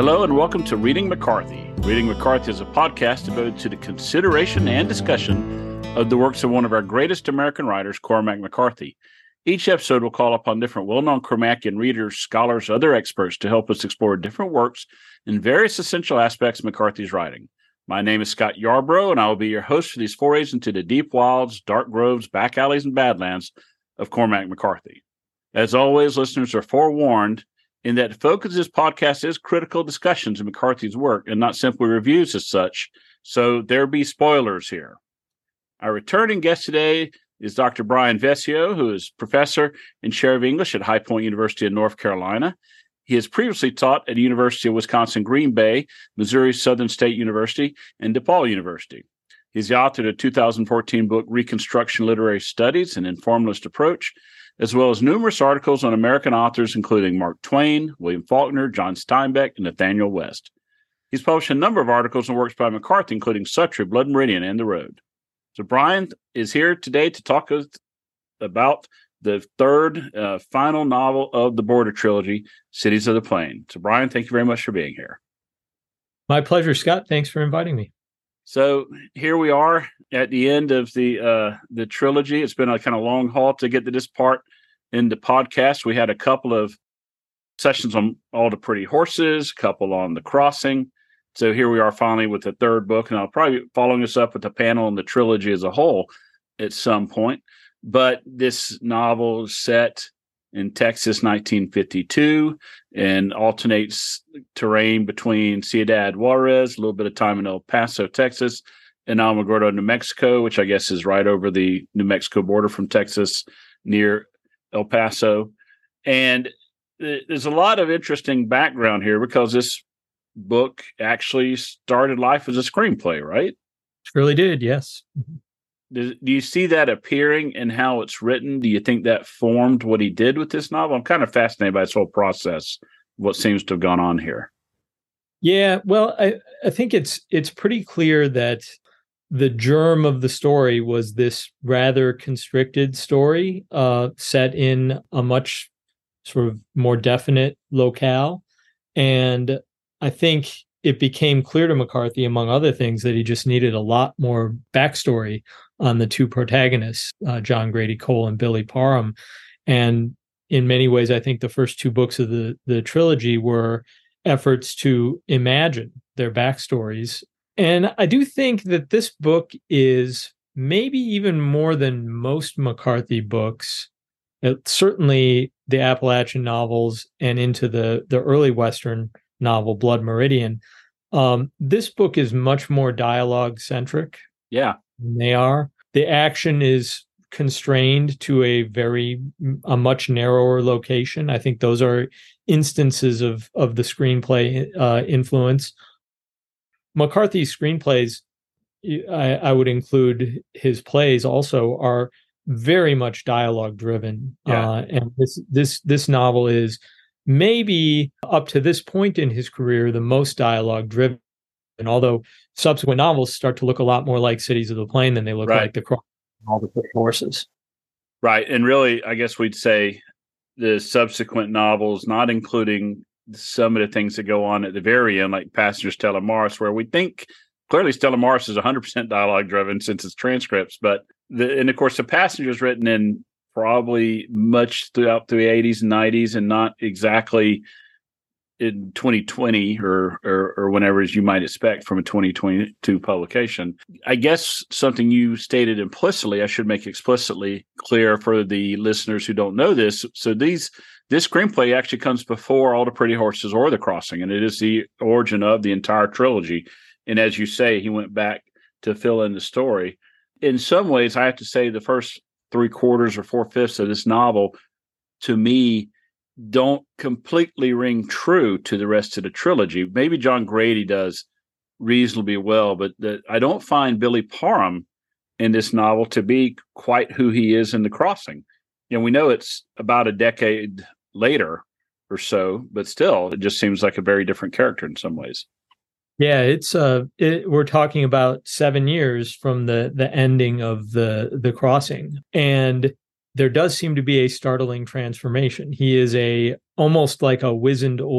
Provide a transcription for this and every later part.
Hello and welcome to Reading McCarthy. Reading McCarthy is a podcast devoted to the consideration and discussion of the works of one of our greatest American writers, Cormac McCarthy. Each episode will call upon different well-known Cormacian readers, scholars, other experts to help us explore different works and various essential aspects of McCarthy's writing. My name is Scott Yarbrough, and I will be your host for these forays into the deep wilds, dark groves, back alleys, and badlands of Cormac McCarthy. As always, listeners are forewarned in that the focus of this podcast is critical discussions of McCarthy's work and not simply reviews as such, so there be spoilers here. Our returning guest today is Dr. Brian Vescio, who is professor and chair of English at High Point University in North Carolina. He has previously taught at the University of Wisconsin-Green Bay, Missouri Southern State University, and DePaul University. He's the author of the 2014 book, Reconstruction Literary Studies, An Informalist Approach, as well as numerous articles on American authors, including Mark Twain, William Faulkner, John Steinbeck, and Nathaniel West. He's published a number of articles and works by McCarthy, including Suttree, Blood Meridian, and The Road. So Brian is here today to talk about the third final novel of the Border Trilogy, Cities of the Plain. So Brian, thank you very much for being here. My pleasure, Scott. Thanks for inviting me. So here we are at the end of the trilogy. It's been a kind of long haul to get to this part in the podcast. We had a couple of sessions on All the Pretty Horses, a couple on The Crossing. So here we are finally with the third book, and I'll probably be following us up with a panel on the trilogy as a whole at some point. But this novel is set in Texas, 1952, and alternates terrain between Ciudad Juarez, a little bit of time in El Paso, Texas, and Alamogordo, New Mexico, which I guess is right over the New Mexico border from Texas near El Paso. And there's a lot of interesting background here because this book actually started life as a screenplay, right? It really did, yes. Do you see that appearing in how it's written? Do you think that formed what he did with this novel? I'm kind of fascinated by this whole process, what seems to have gone on here. Yeah, well, I think it's pretty clear that the germ of the story was this rather constricted story set in a much sort of more definite locale. And I think it became clear to McCarthy, among other things, that he just needed a lot more backstory on the two protagonists, John Grady Cole and Billy Parham. And in many ways, I think the first two books of the trilogy were efforts to imagine their backstories. And I do think that this book is maybe even more than most McCarthy books, certainly the Appalachian novels and into the early Western novel, Blood Meridian. This book is much more dialogue-centric. Yeah. They are. The action is constrained to a much narrower location. I think those are instances of the screenplay influence. McCarthy's screenplays, I would include his plays also, are very much dialogue driven. Yeah. And this novel is maybe up to this point in his career the most dialogue driven. And although subsequent novels start to look a lot more like Cities of the Plain than they look like The Crossing and All the Pretty Horses. Right. And really, I guess we'd say the subsequent novels, not including some of the things that go on at the very end, like Passenger Stella Maris, where we think clearly Stella Maris is 100% dialogue driven since it's transcripts. But and of course, The Passenger is written in probably much throughout the 80s and 90s and not exactly in 2020 or whenever as you might expect from a 2022 publication. I guess something you stated implicitly, I should make explicitly clear for the listeners who don't know this. So this screenplay actually comes before All the Pretty Horses or The Crossing, and it is the origin of the entire trilogy. And as you say, he went back to fill in the story. In some ways, I have to say the first 3/4 or 4/5 of this novel, to me, don't completely ring true to the rest of the trilogy. Maybe John Grady does reasonably well, but I don't find Billy Parham in this novel to be quite who he is in The Crossing. You know, we know it's about a decade later or so, but still, it just seems like a very different character in some ways. Yeah, we're talking about 7 years from the ending of the Crossing, and there does seem to be a startling transformation. He is almost like a wizened old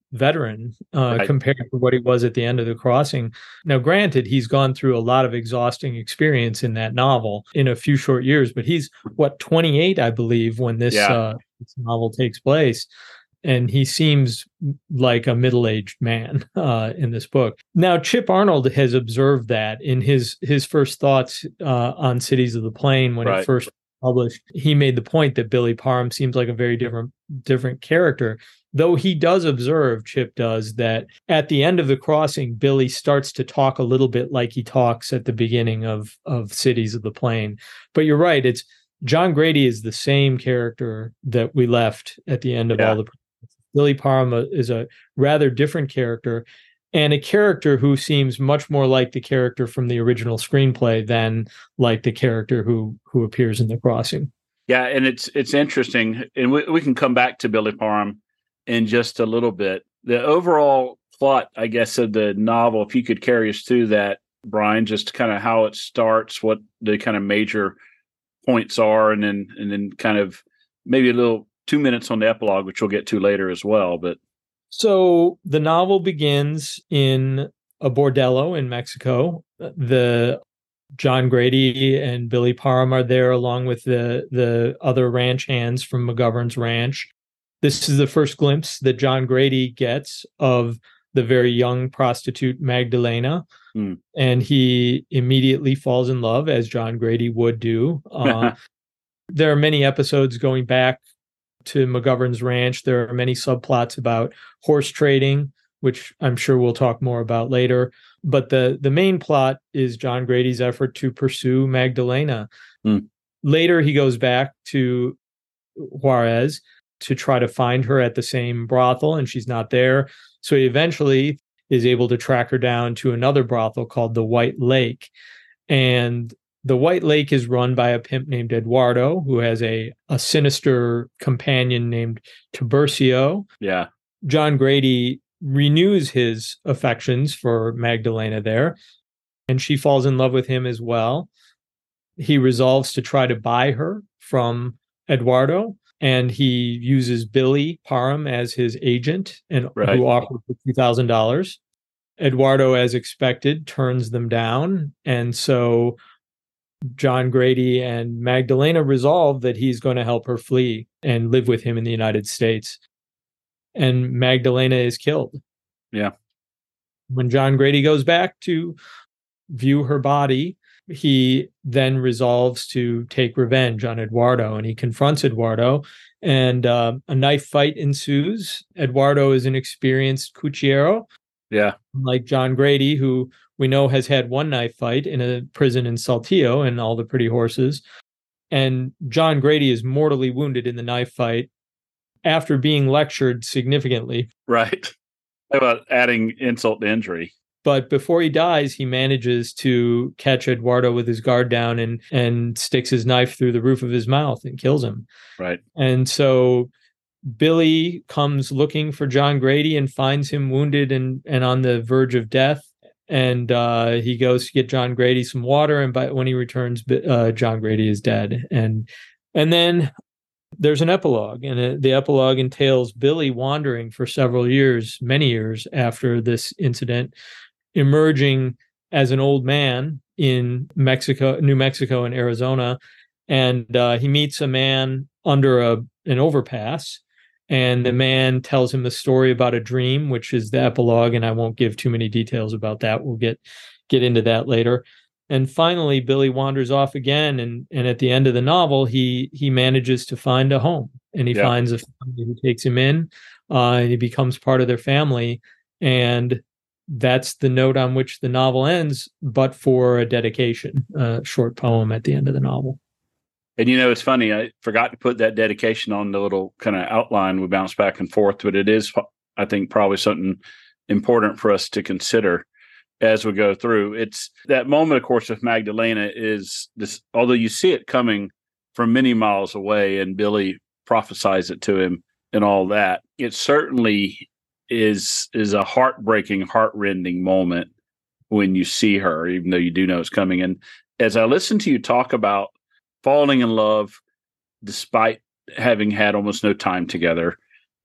veteran Right. compared to what he was at the end of The Crossing. Now, granted, he's gone through a lot of exhausting experience in that novel in a few short years, but he's, 28, I believe, when Yeah. this novel takes place. And he seems like a middle-aged man in this book. Now, Chip Arnold has observed that in his first thoughts on Cities of the Plain when it Right. first published. He made the point that Billy Parham seems like a very different character. Though he does observe, Chip does, that at the end of The Crossing, Billy starts to talk a little bit like he talks at the beginning of Cities of the Plain. But you're right; it's John Grady is the same character that we left at the end of Yeah. all the. Billy Parham is a rather different character, and a character who seems much more like the character from the original screenplay than like the character who appears in The Crossing. Yeah, and it's interesting, and we can come back to Billy Parham in just a little bit. The overall plot, I guess, of the novel, if you could carry us through that, Brian, just kind of how it starts, what the kind of major points are, and then kind of maybe a little 2 minutes on the epilogue, which we'll get to later as well. But so the novel begins in a bordello in Mexico. The John Grady and Billy Parham are there along with the other ranch hands from McGovern's ranch. This is the first glimpse that John Grady gets of the very young prostitute Magdalena. And he immediately falls in love, as John Grady would do. There are many episodes going back to McGovern's ranch. There are many subplots about horse trading, which I'm sure we'll talk more about later. But the main plot is John Grady's effort to pursue Magdalena. Later, he goes back to Juarez to try to find her at the same brothel, and she's not there. So he eventually is able to track her down to another brothel called the White Lake. And the White Lake is run by a pimp named Eduardo, who has a sinister companion named Tiburcio. Yeah. John Grady renews his affections for Magdalena there, and she falls in love with him as well. He resolves to try to buy her from Eduardo, and he uses Billy Parham as his agent, and who offers $2,000. Eduardo, as expected, turns them down, and so John Grady and Magdalena resolve that he's going to help her flee and live with him in the United States. And Magdalena is killed. Yeah. When John Grady goes back to view her body, he then resolves to take revenge on Eduardo, and he confronts Eduardo, and a knife fight ensues. Eduardo is an experienced cuchillero. Yeah. Like John Grady, who we know has had one knife fight in a prison in Saltillo and All the Pretty Horses. And John Grady is mortally wounded in the knife fight after being lectured significantly. Right. About adding insult to injury. But before he dies, he manages to catch Eduardo with his guard down and sticks his knife through the roof of his mouth and kills him. Right. And so Billy comes looking for John Grady and finds him wounded and on the verge of death. And he goes to get John Grady some water. And when he returns, John Grady is dead. And then there's an epilogue. And the epilogue entails Billy wandering for several years, many years after this incident, emerging as an old man in Mexico, New Mexico and Arizona. And he meets a man under an overpass. And the man tells him a story about a dream, which is the epilogue, and I won't give too many details about that. We'll get into that later. And finally, Billy wanders off again, and at the end of the novel, he manages to find a home, and he finds a family who takes him in, and he becomes part of their family. And that's the note on which the novel ends, but for a dedication, a short poem at the end of the novel. And, it's funny. I forgot to put that dedication on the little kind of outline. We bounce back and forth, but it is, I think, probably something important for us to consider as we go through. It's that moment, of course, with Magdalena is this, although you see it coming from many miles away and Billy prophesies it to him and all that, it certainly is a heartbreaking, heartrending moment when you see her, even though you do know it's coming. And as I listen to you talk about falling in love despite having had almost no time together,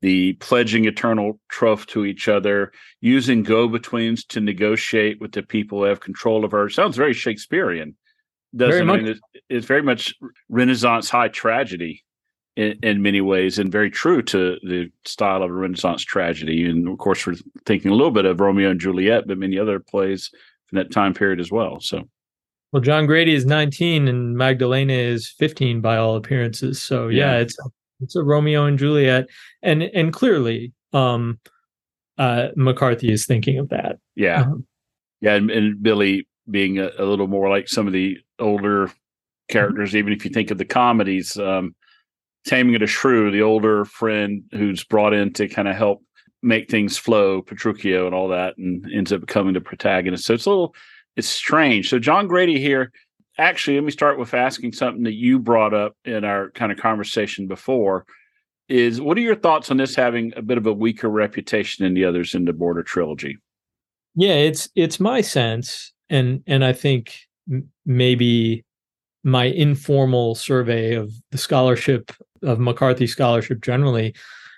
the pledging eternal troth to each other, using go-betweens to negotiate with the people who have control of her. Sounds very Shakespearean, doesn't it? I mean, it's very much Renaissance high tragedy in many ways, and very true to the style of a Renaissance tragedy. And of course, we're thinking a little bit of Romeo and Juliet, but many other plays from that time period as well. So, well, John Grady is 19 and Magdalena is 15 by all appearances. So yeah, it's a Romeo and Juliet, and clearly McCarthy is thinking of that. Yeah, and Billy being a little more like some of the older characters, even if you think of the comedies. Taming of the Shrew, the older friend who's brought in to kind of help make things flow, Petruchio and all that, and ends up becoming the protagonist. So it's strange. So John Grady here, actually, let me start with asking something that you brought up in our kind of conversation before, is what are your thoughts on this having a bit of a weaker reputation than the others in the Border trilogy? Yeah, it's my sense, and I think maybe my informal survey of the scholarship of McCarthy scholarship generally,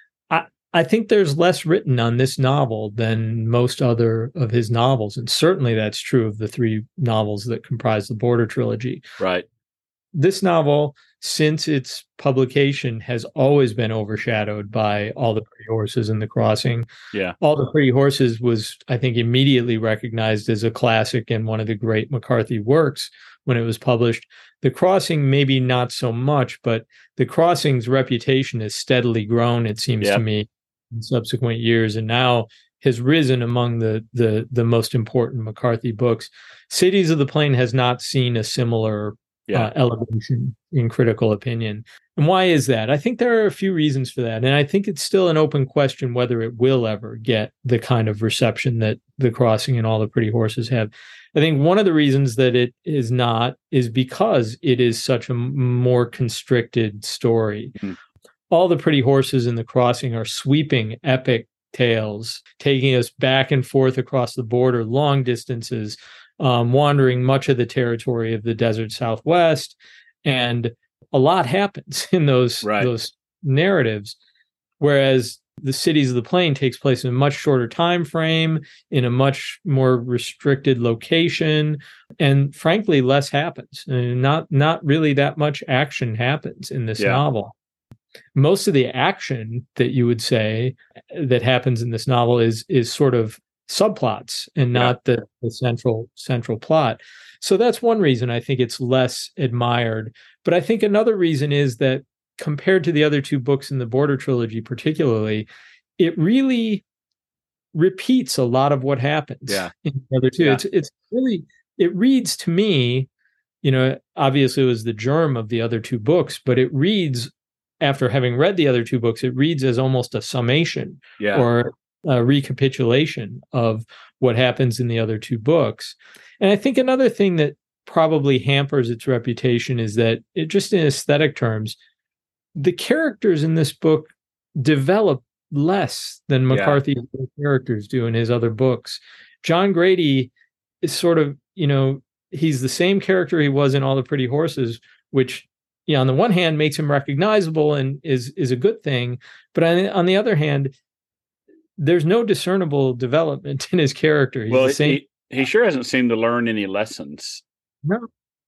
I think there's less written on this novel than most other of his novels. And certainly that's true of the three novels that comprise the Border trilogy. Right. This novel, since its publication, has always been overshadowed by All the Pretty Horses and The Crossing. Yeah. All the Pretty Horses was, I think, immediately recognized as a classic and one of the great McCarthy works when it was published. The Crossing, maybe not so much, but The Crossing's reputation has steadily grown, it seems to me, in subsequent years, and now has risen among the most important McCarthy books. Cities of the Plain has not seen a similar elevation in critical opinion. And why is that? I think there are a few reasons for that. And I think it's still an open question whether it will ever get the kind of reception that The Crossing and All the Pretty Horses have. I think one of the reasons that it is not is because it is such a more constricted story. Mm-hmm. All the Pretty Horses and The Crossing are sweeping, epic tales, taking us back and forth across the border, long distances, wandering much of the territory of the desert Southwest. And a lot happens in those narratives, whereas the Cities of the Plain takes place in a much shorter time frame, in a much more restricted location, and frankly, less happens. Not really that much action happens in this novel. Most of the action that you would say that happens in this novel is sort of subplots and not the central plot. So that's one reason I think it's less admired. But I think another reason is that compared to the other two books in the Border trilogy, particularly, it really repeats a lot of what happens in the other two. Yeah. It's really, it reads to me, obviously it was the germ of the other two books, but it reads, after having read the other two books, it reads as almost a summation or a recapitulation of what happens in the other two books. And I think another thing that probably hampers its reputation is that it just in aesthetic terms, the characters in this book develop less than McCarthy's characters do in his other books. John Grady is sort of, he's the same character he was in All the Pretty Horses, which, on the one hand makes him recognizable and is a good thing. But on the other hand, there's no discernible development in his character. He's the same. He sure hasn't seemed to learn any lessons. No.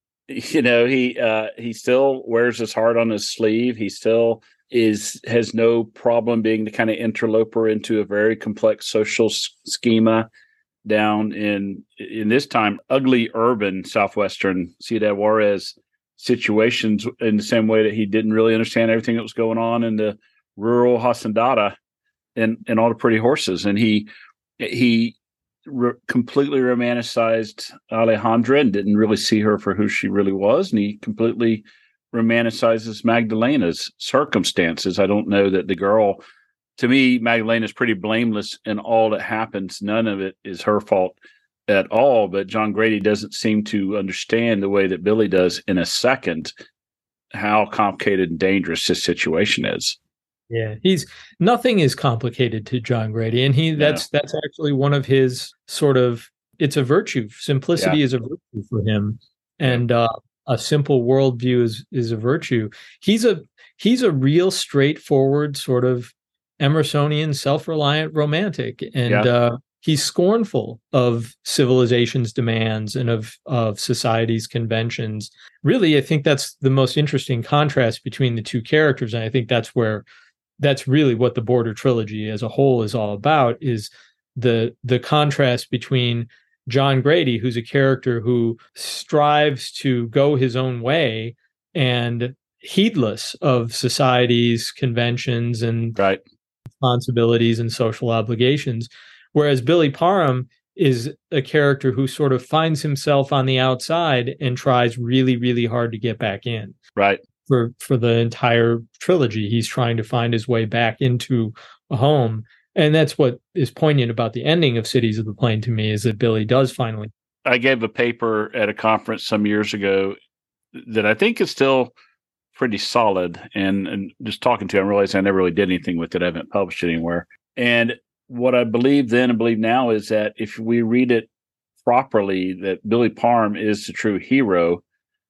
He still wears his heart on his sleeve. He still has no problem being the kind of interloper into a very complex social schema down in this time ugly urban southwestern Ciudad Juarez situations, in the same way that he didn't really understand everything that was going on in the rural hacendata and All the Pretty Horses. And he completely romanticized Alejandra and didn't really see her for who she really was. And he completely romanticizes Magdalena's circumstances. I don't know that the girl, to me, Magdalena's pretty blameless in all that happens. None of it is her fault at all. But John Grady doesn't seem to understand the way that Billy does in a second how complicated and dangerous this situation is. Yeah, nothing is complicated to John Grady, and that's actually one of his sort of, it's a virtue. Simplicity is a virtue for him, and a simple worldview is a virtue. He's a real straightforward sort of Emersonian, self-reliant romantic, and Yeah. he's scornful of civilization's demands and of society's conventions. Really, I think that's the most interesting contrast between the two characters, and I think that's really what the Border trilogy as a whole is all about, is the contrast between John Grady, who's a character who strives to go his own way and heedless of society's conventions and Right. responsibilities and social obligations. Whereas Billy Parham is a character who sort of finds himself on the outside and tries really, really hard to get back in. Right. For the entire trilogy, he's trying to find his way back into a home. And that's what is poignant about the ending of Cities of the Plain to me, is that Billy does finally. I gave a paper at a conference some years ago that I think is still pretty solid. And just talking to you, I realized I never really did anything with it. I haven't published it anywhere. And what I believe then and believe now is that if we read it properly, that Billy Parham is the true hero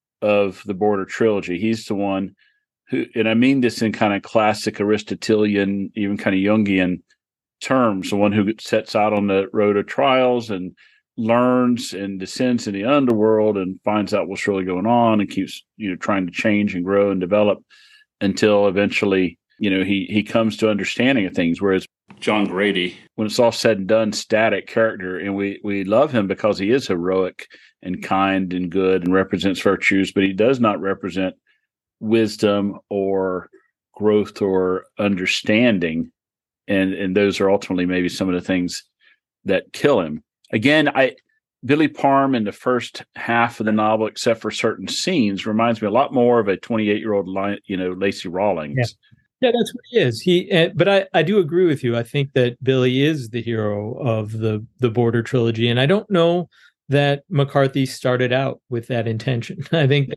of the Border trilogy. He's the one who, and I mean this in kind of classic Aristotelian, even kind of Jungian terms, the one who sets out on the road of trials and learns and descends in the underworld and finds out what's really going on and keeps, trying to change and grow and develop until eventually, he comes to understanding of things. Whereas John Grady, when it's all said and done, static character, and we love him because he is heroic and kind and good and represents virtues, but he does not represent wisdom or growth or understanding. And those are ultimately maybe some of the things that kill him. Again, Billy Parham in the first half of the novel, except for certain scenes, reminds me a lot more of a 28-year-old, Lacey Rawlings. Yeah. Yeah, that's what he is. But I do agree with you. I think that Billy is the hero of the Border trilogy, and I don't know that McCarthy started out with that intention. I think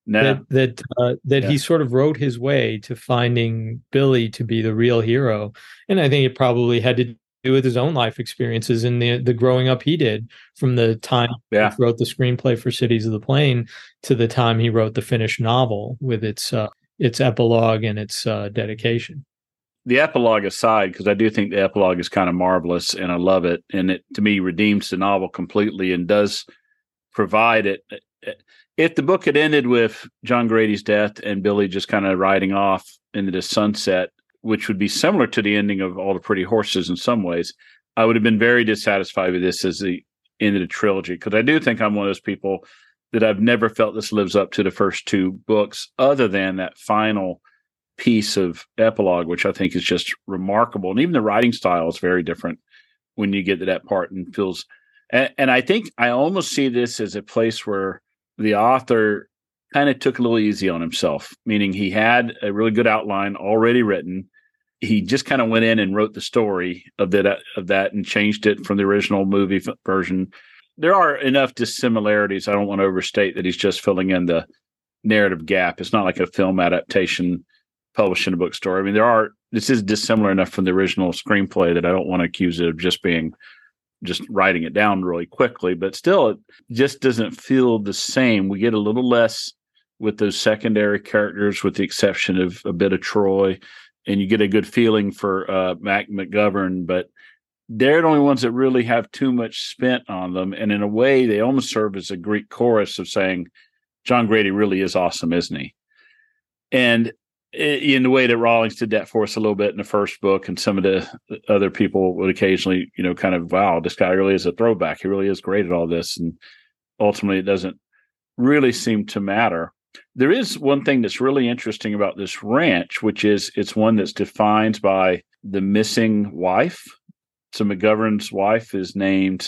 that he sort of wrote his way to finding Billy to be the real hero, and I think it probably had to do with his own life experiences and the growing up he did from the time he wrote the screenplay for Cities of the Plain to the time he wrote the finished novel with its epilogue and its dedication. The epilogue aside, because I do think the epilogue is kind of marvelous and I love it. And it, to me, redeems the novel completely and does provide it. If the book had ended with John Grady's death and Billy just kind of riding off into the sunset, which would be similar to the ending of All the Pretty Horses in some ways, I would have been very dissatisfied with this as the end of the trilogy. Because I do think I'm one of those people that I've never felt this lives up to the first two books, other than that final piece of epilogue, which I think is just remarkable. And even the writing style is very different when you get to that part and feels. And I think I almost see this as a place where the author kind of took a little easy on himself, meaning he had a really good outline already written. He just kind of went in and wrote the story of that and changed it from the original movie version. There are enough dissimilarities. I don't want to overstate that he's just filling in the narrative gap. It's not like a film adaptation published in a bookstore. I mean, this is dissimilar enough from the original screenplay that I don't want to accuse it of just writing it down really quickly, but still it just doesn't feel the same. We get a little less with those secondary characters, with the exception of a bit of Troy, and you get a good feeling for Mac McGovern, but they're the only ones that really have too much spent on them. And in a way, they almost serve as a Greek chorus of saying, John Grady really is awesome, isn't he? And in the way that Rawlings did that for us a little bit in the first book, and some of the other people would occasionally, kind of, wow, this guy really is a throwback. He really is great at all this. And ultimately, it doesn't really seem to matter. There is one thing that's really interesting about this ranch, which is it's one that's defined by the missing wife. So McGovern's wife is named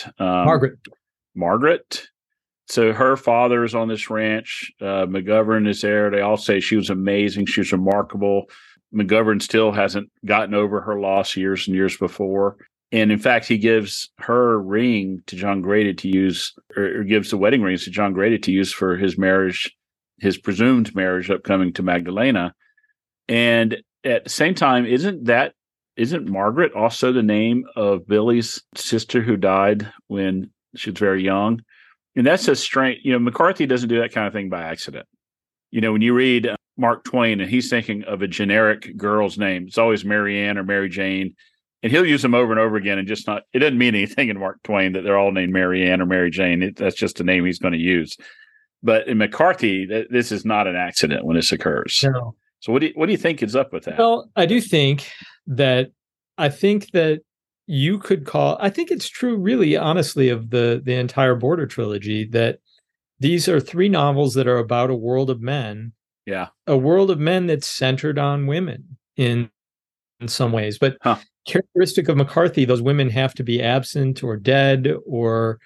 Margaret. So her father is on this ranch. McGovern is there. They all say she was amazing. She was remarkable. McGovern still hasn't gotten over her loss years and years before. And in fact, he gives her ring to John Grady to use, or gives the wedding rings to John Grady to use for his marriage, his presumed marriage upcoming to Magdalena. And at the same time, isn't Margaret also the name of Billy's sister who died when she was very young? And that's a strange, McCarthy doesn't do that kind of thing by accident. When you read Mark Twain and he's thinking of a generic girl's name. It's always Mary Ann or Mary Jane. And he'll use them over and over again and just not, it doesn't mean anything in Mark Twain that they're all named Mary Ann or Mary Jane. That's just a name he's going to use. But in McCarthy, this is not an accident when this occurs. No. So what do you think is up with that? Well, I think that you could call, I think it's true, really, honestly, of the entire Border trilogy, that these are three novels that are about a world of men. Yeah. A world of men that's centered on women in some ways. But characteristic of McCarthy, those women have to be absent or dead or,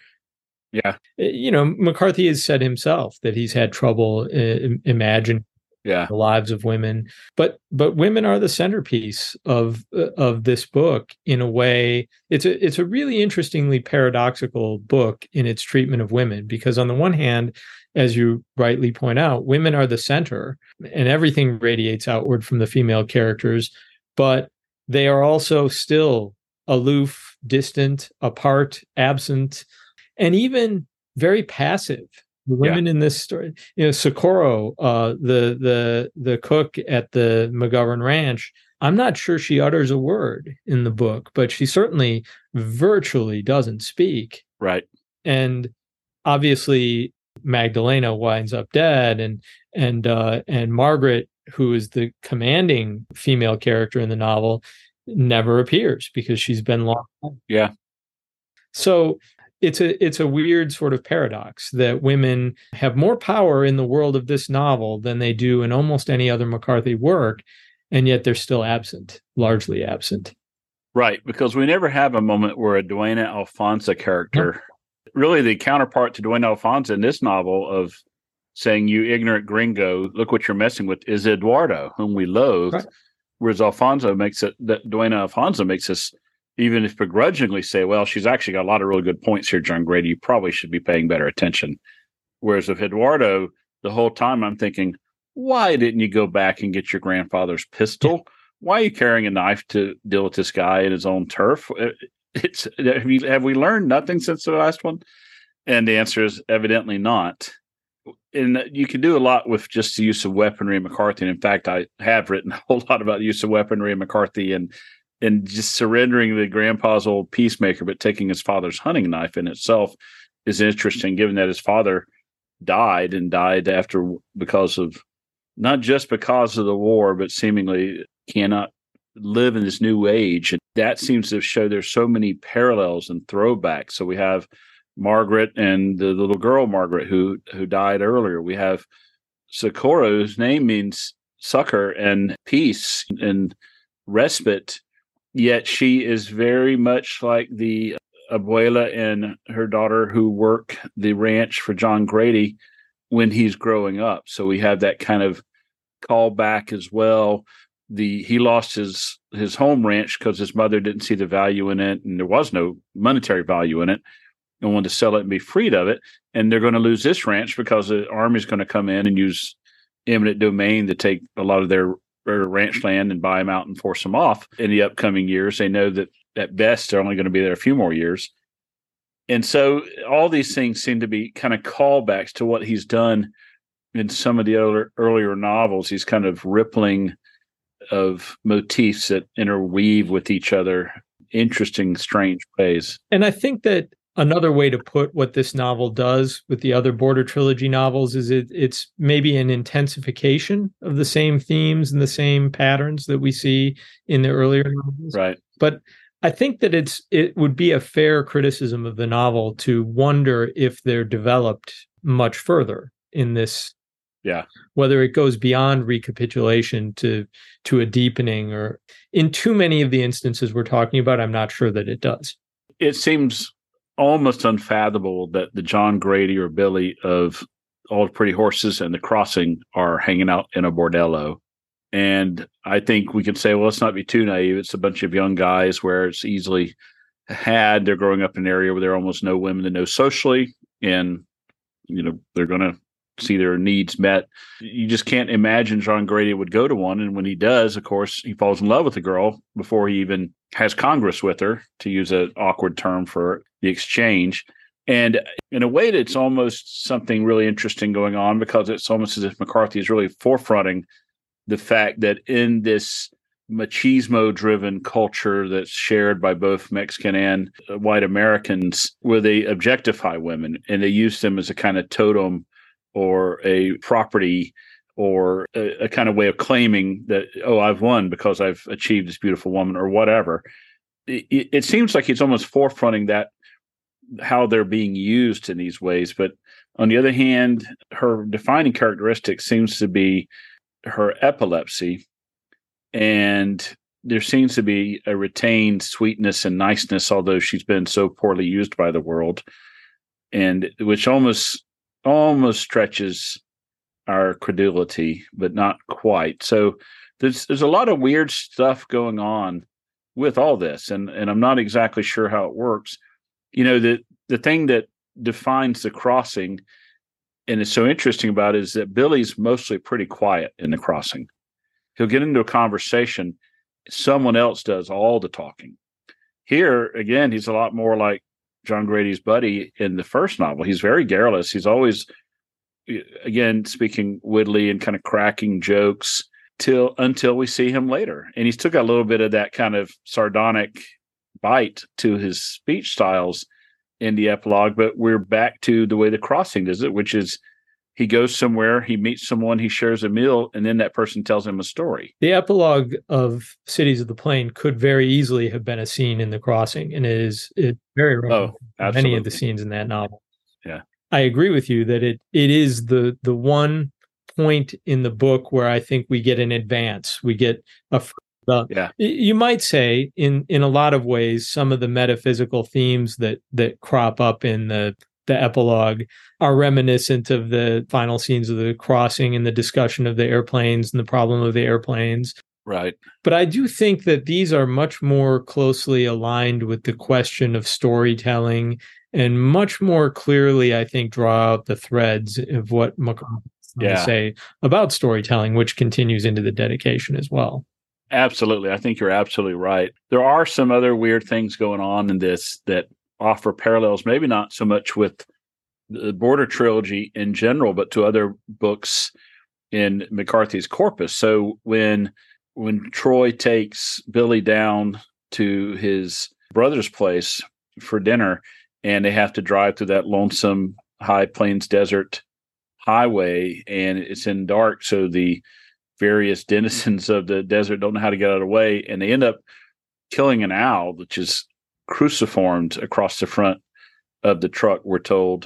McCarthy has said himself that he's had trouble imagining the lives of women, but women are the centerpiece of this book in a way. It's a really interestingly paradoxical book in its treatment of women, because on the one hand, as you rightly point out, women are the center and everything radiates outward from the female characters, but they are also still aloof, distant, apart, absent, and even very passive. The women in this story, Socorro, the cook at the McGovern Ranch, I'm not sure she utters a word in the book, but she certainly virtually doesn't speak. Right. And obviously Magdalena winds up dead, and Margaret, who is the commanding female character in the novel, never appears because she's been locked up. Yeah. So it's a weird sort of paradox that women have more power in the world of this novel than they do in almost any other McCarthy work, and yet they're still absent, largely absent. Right, because we never have a moment where a Duena Alfonso character, really the counterpart to Duena Alfonso in this novel of saying, you ignorant gringo, look what you're messing with, is Eduardo, whom we loathe. Right. Whereas Duena Alfonso makes us, even if begrudgingly, say, well, she's actually got a lot of really good points here, John Grady. You probably should be paying better attention. Whereas with Eduardo, the whole time I'm thinking, why didn't you go back and get your grandfather's pistol? Why are you carrying a knife to deal with this guy in his own turf? Have we learned nothing since the last one? And the answer is evidently not. And you can do a lot with just the use of weaponry in McCarthy. And in fact, I have written a whole lot about the use of weaponry in McCarthy and just surrendering the grandpa's old peacemaker, but taking his father's hunting knife in itself is interesting, given that his father died after not just because of the war, but seemingly cannot live in this new age. And that seems to show there's so many parallels and throwbacks. So we have Margaret and the little girl Margaret who died earlier. We have Socorro, whose name means succor and peace and respite. Yet she is very much like the abuela and her daughter who work the ranch for John Grady when he's growing up. So we have that kind of callback as well. He lost his home ranch because his mother didn't see the value in it, and there was no monetary value in it, and wanted to sell it and be freed of it. And they're going to lose this ranch because the army's going to come in and use eminent domain to take a lot of their ranch land and buy them out and force them off in the upcoming years. They know that at best they're only going to be there a few more years. And so all these things seem to be kind of callbacks to what he's done in some of the earlier novels. He's kind of rippling of motifs that interweave with each other, interesting, strange ways. And I think that another way to put what this novel does with the other Border trilogy novels is it's maybe an intensification of the same themes and the same patterns that we see in the earlier novels. Right. But I think that it would be a fair criticism of the novel to wonder if they're developed much further in this. Yeah. Whether it goes beyond recapitulation to a deepening, or in too many of the instances we're talking about, I'm not sure that it does. It seems almost unfathomable that the John Grady or Billy of All the Pretty Horses and The Crossing are hanging out in a bordello. And I think we can say, well, let's not be too naive. It's a bunch of young guys where it's easily had. They're growing up in an area where there are almost no women to know socially, and they're going to see their needs met. You just can't imagine John Grady would go to one. And when he does, of course, he falls in love with the girl before he even has Congress with her, to use an awkward term for the exchange. And in a way, that's almost something really interesting going on, because it's almost as if McCarthy is really forefronting the fact that in this machismo-driven culture that's shared by both Mexican and white Americans, where they objectify women and they use them as a kind of totem or a property or a kind of way of claiming that, oh, I've won because I've achieved this beautiful woman or whatever. It seems like he's almost forefronting that, how they're being used in these ways. But on the other hand, her defining characteristic seems to be her epilepsy. And there seems to be a retained sweetness and niceness, although she's been so poorly used by the world, and which almost stretches our credulity, but not quite. So there's a lot of weird stuff going on with all this, and I'm not exactly sure how it works. The thing that defines The Crossing, and is so interesting about it, is that Billy's mostly pretty quiet in The Crossing. He'll get into a conversation, someone else does all the talking. Here, again, he's a lot more like John Grady's buddy in the first novel. He's very garrulous. He's always, again, speaking wittily and kind of cracking jokes until we see him later. And he's still got a little bit of that kind of sardonic bite to his speech styles in the epilogue, but we're back to the way The Crossing does it, which is he goes somewhere, he meets someone, he shares a meal, and then that person tells him a story. The epilogue of Cities of the Plain could very easily have been a scene in The Crossing, and it's very reminiscent of many of the scenes in that novel. Yeah, I agree with you that it is the one point in the book where I think we get an advance. We get you might say in a lot of ways, some of the metaphysical themes that crop up in the epilogue are reminiscent of the final scenes of The Crossing and the discussion of the airplanes and the problem of the airplanes. Right. But I do think that these are much more closely aligned with the question of storytelling, and much more clearly, I think, draw out the threads of what McCarthy to say about storytelling, which continues into the dedication as well. Absolutely. I think you're absolutely right. There are some other weird things going on in this that offer parallels, maybe not so much with the Border trilogy in general, but to other books in McCarthy's corpus. So when Troy takes Billy down to his brother's place for dinner, and they have to drive through that lonesome high plains desert highway, and it's in dark, so the various denizens of the desert don't know how to get out of the way, and they end up killing an owl, which is cruciformed across the front of the truck, we're told.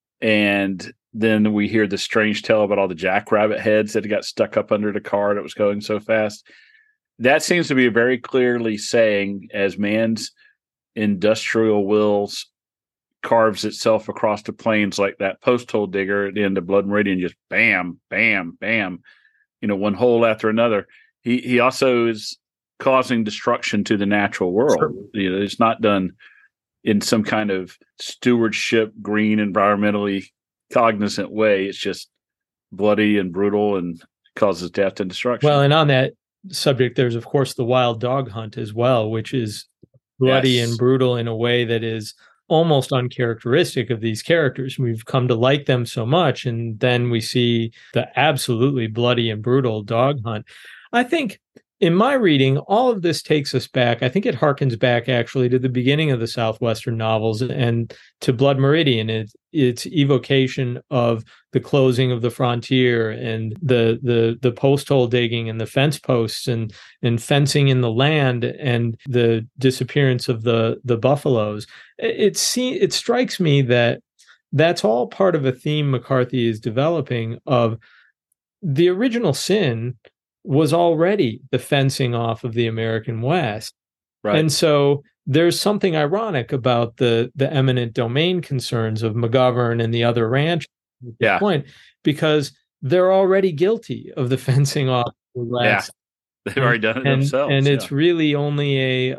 And then we hear the strange tale about all the jackrabbit heads that got stuck up under the car that was going so fast. That seems to be very clearly saying, as man's industrial wills carves itself across the plains like that post hole digger at the end of Blood Meridian, just bam, bam, bam, one hole after another. He also is causing destruction to the natural world. Sure. It's not done in some kind of stewardship, green, environmentally cognizant way. It's just bloody and brutal and causes death and destruction. Well, and on that subject, there's of course the wild dog hunt as well, which is bloody and brutal in a way that is almost uncharacteristic of these characters. We've come to like them so much, and then we see the absolutely bloody and brutal dog hunt. I think in my reading, all of this takes us back. I think it harkens back actually to the beginning of the Southwestern novels and to Blood Meridian. Its evocation of the closing of the frontier and the post hole digging and the fence posts and fencing in the land and the disappearance of the buffaloes. It strikes me that that's all part of a theme McCarthy is developing of the original sin was already the fencing off of the American West. Right. And so there's something ironic about the eminent domain concerns of McGovern and the other ranch at this point, because they're already guilty of the fencing off the West. Yeah. They've already done it themselves. And it's really only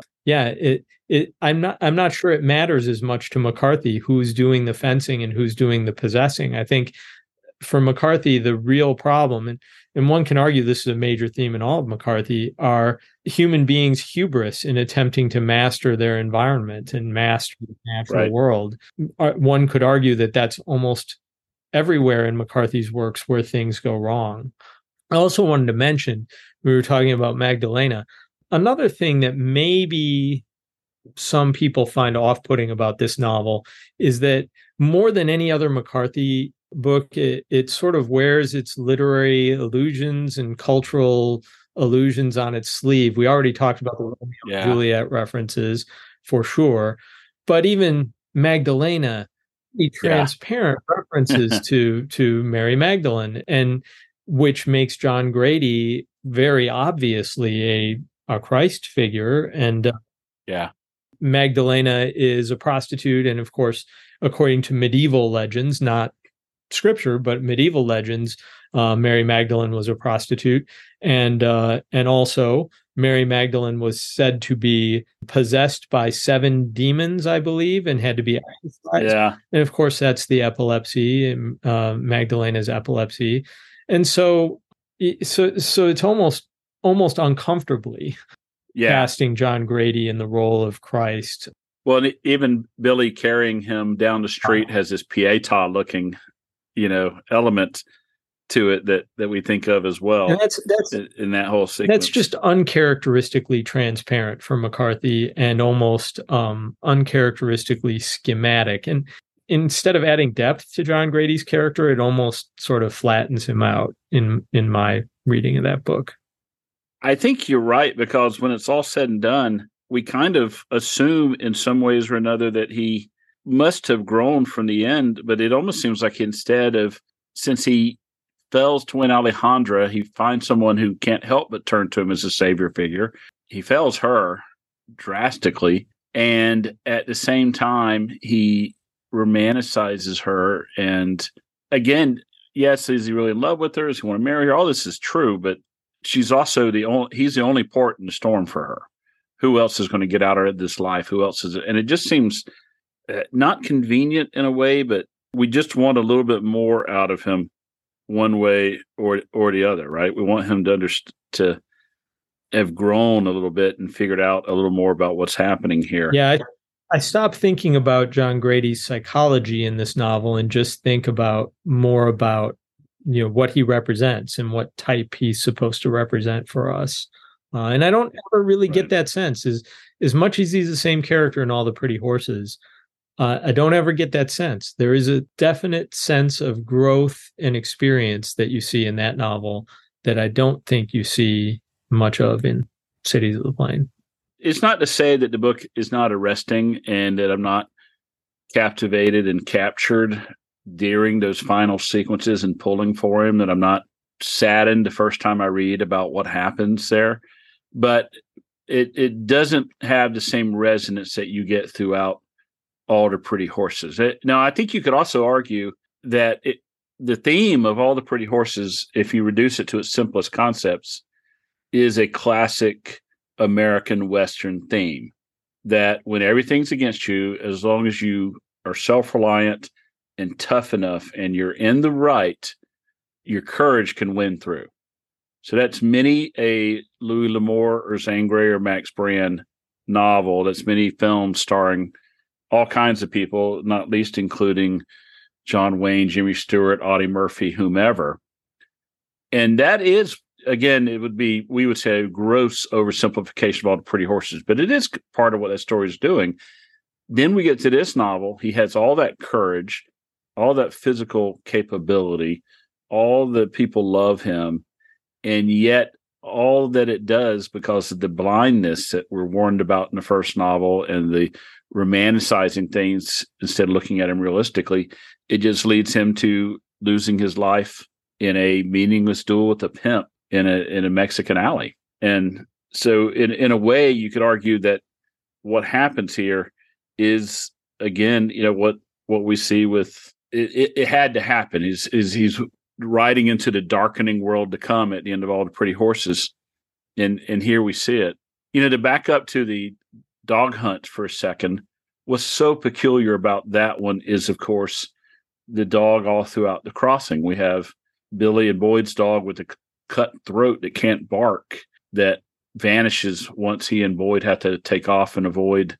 I'm not sure it matters as much to McCarthy who's doing the fencing and who's doing the possessing. I think for McCarthy, the real problem, and one can argue this is a major theme in all of McCarthy, are human beings' hubris in attempting to master their environment and master the natural world. One could argue that that's almost everywhere in McCarthy's works where things go wrong. I also wanted to mention, we were talking about Magdalena. Another thing that maybe some people find off-putting about this novel is that more than any other McCarthy book, it sort of wears its literary allusions and cultural allusions on its sleeve. We already talked about the Romeo and Juliet references for sure, but even Magdalena, the transparent references to Mary Magdalene, and which makes John Grady very obviously a Christ figure. And Magdalena is a prostitute, and of course, according to medieval legends, not scripture, but medieval legends, Mary Magdalene was a prostitute, and also Mary Magdalene was said to be possessed by 7 demons, I believe, and had to be exorcised. Yeah, and of course that's the epilepsy, Magdalena's epilepsy, and so it's almost uncomfortably casting John Grady in the role of Christ. Well, and even Billy carrying him down the street has this Pietà looking, element to it that we think of as well. And that's in that whole sequence. That's just uncharacteristically transparent for McCarthy and almost uncharacteristically schematic. And instead of adding depth to John Grady's character, it almost sort of flattens him out in my reading of that book. I think you're right, because when it's all said and done, we kind of assume in some ways or another that he must have grown from the end, but it almost seems like instead of, since he fails to win Alejandra, he finds someone who can't help but turn to him as a savior figure. He fails her drastically, and at the same time, he romanticizes her. And again, yes, is he really in love with her? Does he want to marry her? All this is true, but she's also he's the only port in the storm for her. Who else is going to get out of this life? Who else is it? And it just seems not convenient in a way, but we just want a little bit more out of him one way or the other, right? We want him to have grown a little bit and figured out a little more about what's happening here. Yeah, I stopped thinking about John Grady's psychology in this novel and just think more about what he represents and what type he's supposed to represent for us. And I don't ever really get that sense. As much as he's the same character in All the Pretty Horses, I don't ever get that sense. There is a definite sense of growth and experience that you see in that novel that I don't think you see much of in Cities of the Plain. It's not to say that the book is not arresting and that I'm not captivated and captured during those final sequences and pulling for him, that I'm not saddened the first time I read about what happens there. But it doesn't have the same resonance that you get throughout All the Pretty Horses. Now, I think you could also argue that the theme of All the Pretty Horses, if you reduce it to its simplest concepts, is a classic American Western theme, that when everything's against you, as long as you are self-reliant and tough enough and you're in the right, your courage can win through. So that's many a Louis L'Amour or Zane Grey or Max Brand novel. That's many films starring all kinds of people, not least including John Wayne, Jimmy Stewart, Audie Murphy, whomever. And that is, again, we would say a gross oversimplification of All the Pretty Horses, but it is part of what that story is doing. Then we get to this novel. He has all that courage, all that physical capability, all the people love him, and yet all that it does, because of the blindness that we're warned about in the first novel and the romanticizing things instead of looking at him realistically, it just leads him to losing his life in a meaningless duel with a pimp in a Mexican alley. And so in a way, you could argue that what happens here is, again, what we see with it had to happen. He's riding into the darkening world to come at the end of All the Pretty Horses. And here we see it. To back up to the dog hunt for a second, what's so peculiar about that one is, of course, the dog all throughout the crossing. We have Billy and Boyd's dog with a cut throat that can't bark, that vanishes once he and Boyd have to take off and avoid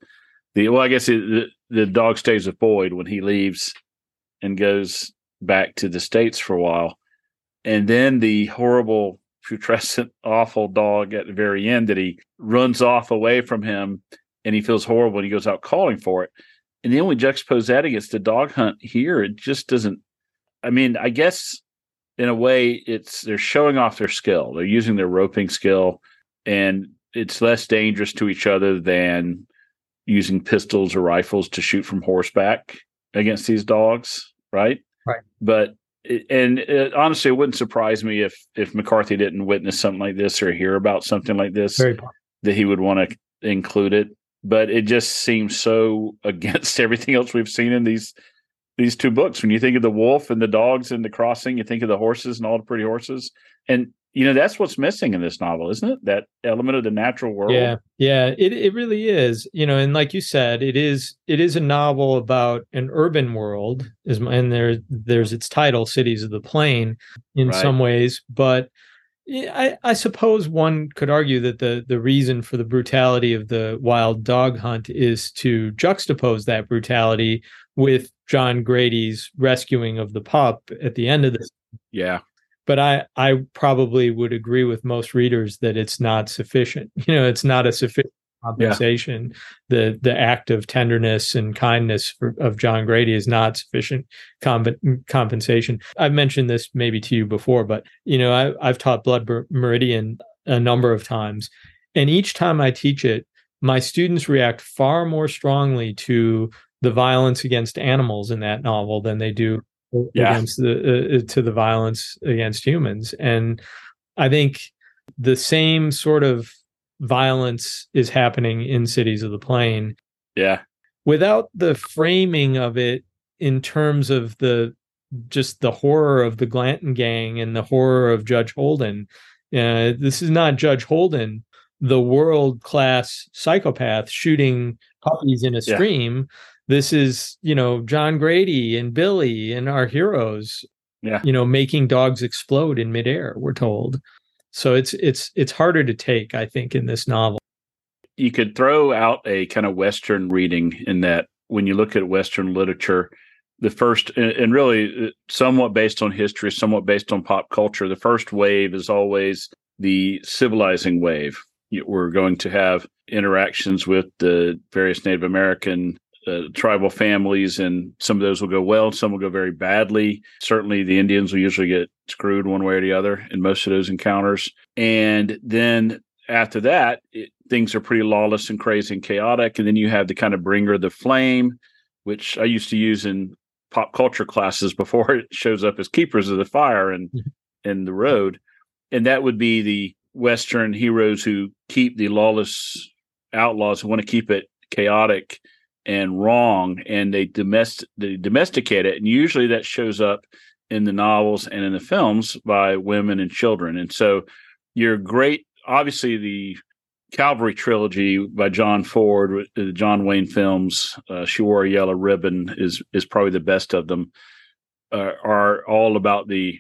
the dog stays with Boyd when he leaves and goes back to the States for a while. And then the horrible, putrescent, awful dog at the very end that he runs off away from him and he feels horrible and he goes out calling for it. And then we juxtapose that against the dog hunt here, it just doesn't. I mean, I guess in a way they're showing off their skill. They're using their roping skill, and it's less dangerous to each other than using pistols or rifles to shoot from horseback against these dogs, right? Right. But honestly, it wouldn't surprise me if McCarthy didn't witness something like this or hear about something like this, that he would want to include it. But it just seems so against everything else we've seen in these two books. When you think of the wolf and the dogs and the crossing, you think of the horses and all the pretty horses. And, that's what's missing in this novel, isn't it? That element of the natural world. Yeah, it really is. And like you said, it is a novel about an urban world, and there's its title, Cities of the Plain, in some ways. But I suppose one could argue that the reason for the brutality of the wild dog hunt is to juxtapose that brutality with John Grady's rescuing of the pup at the end of this. Yeah. But I probably would agree with most readers that it's not sufficient. It's not a sufficient compensation. Yeah. The act of tenderness and kindness of John Grady is not sufficient compensation. I've mentioned this maybe to you before, but I've taught Blood Meridian a number of times, and each time I teach it, my students react far more strongly to the violence against animals in that novel than they do against to the violence against humans. And I think the same sort of violence is happening in Cities of the Plain. Yeah. Without the framing of it in terms of just the horror of the Glanton gang and the horror of Judge Holden. This is not Judge Holden, the world-class psychopath shooting puppies in a stream. This is, John Grady and Billy and our heroes, making dogs explode in midair, we're told. So it's harder to take, I think, in this novel. You could throw out a kind of Western reading in that when you look at Western literature, the first, and really somewhat based on history, somewhat based on pop culture, the first wave is always the civilizing wave. We're going to have interactions with the various Native American tribal families, and some of those will go well, some will go very badly. Certainly the Indians will usually get screwed one way or the other in most of those encounters. And then after that, things are pretty lawless and crazy and chaotic. And then you have the kind of bringer of the flame, which I used to use in pop culture classes before it shows up as keepers of the fire and in the road. And that would be the Western heroes who keep the lawless outlaws, who want to keep it chaotic and wrong, and they domesticate it. And usually that shows up in the novels and in the films by women and children. And so your great, obviously the Calvary trilogy by John Ford, the John Wayne films, She Wore a Yellow Ribbon is probably the best of them, are all about the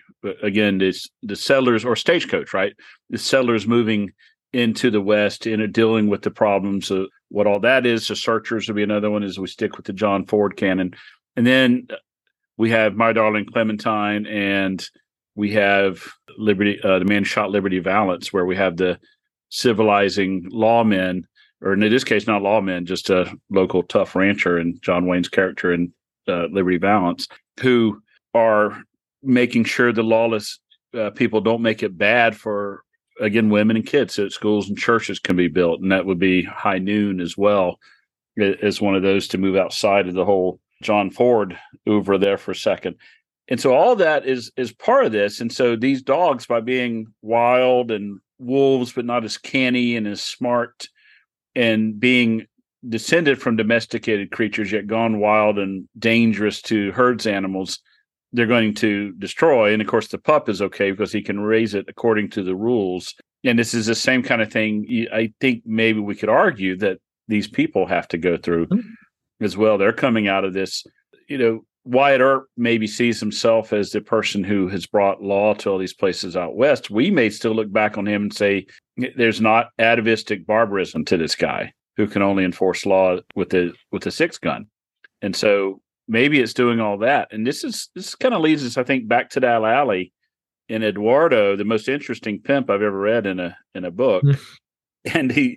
settlers, or stagecoach, right? The settlers moving into the West and dealing with the problems of what all that is. The Searchers would be another one, as we stick with the John Ford canon. And then we have My Darling Clementine, and we have Liberty, The Man Who Shot Liberty Valance, where we have the civilizing lawmen, or in this case, not lawmen, just a local tough rancher, and John Wayne's character in Liberty Valance, who are making sure the lawless people don't make it bad for, again, women and kids, so that schools and churches can be built. And that would be High Noon as well, as one of those, to move outside of the whole John Ford oeuvre there for a second. And so all that is part of this. And so these dogs, by being wild and wolves, but not as canny and as smart, and being descended from domesticated creatures, yet gone wild and dangerous to herds animals, they're going to destroy. And of course, the pup is okay because he can raise it according to the rules. And this is the same kind of thing I think maybe we could argue that these people have to go through as well. They're coming out of this, Wyatt Earp maybe sees himself as the person who has brought law to all these places out west. We may still look back on him and say there's not atavistic barbarism to this guy who can only enforce law with a six gun. And so maybe it's doing all that. And this kind of leads us, I think, back to that alley in Eduardo, the most interesting pimp I've ever read in a book. And the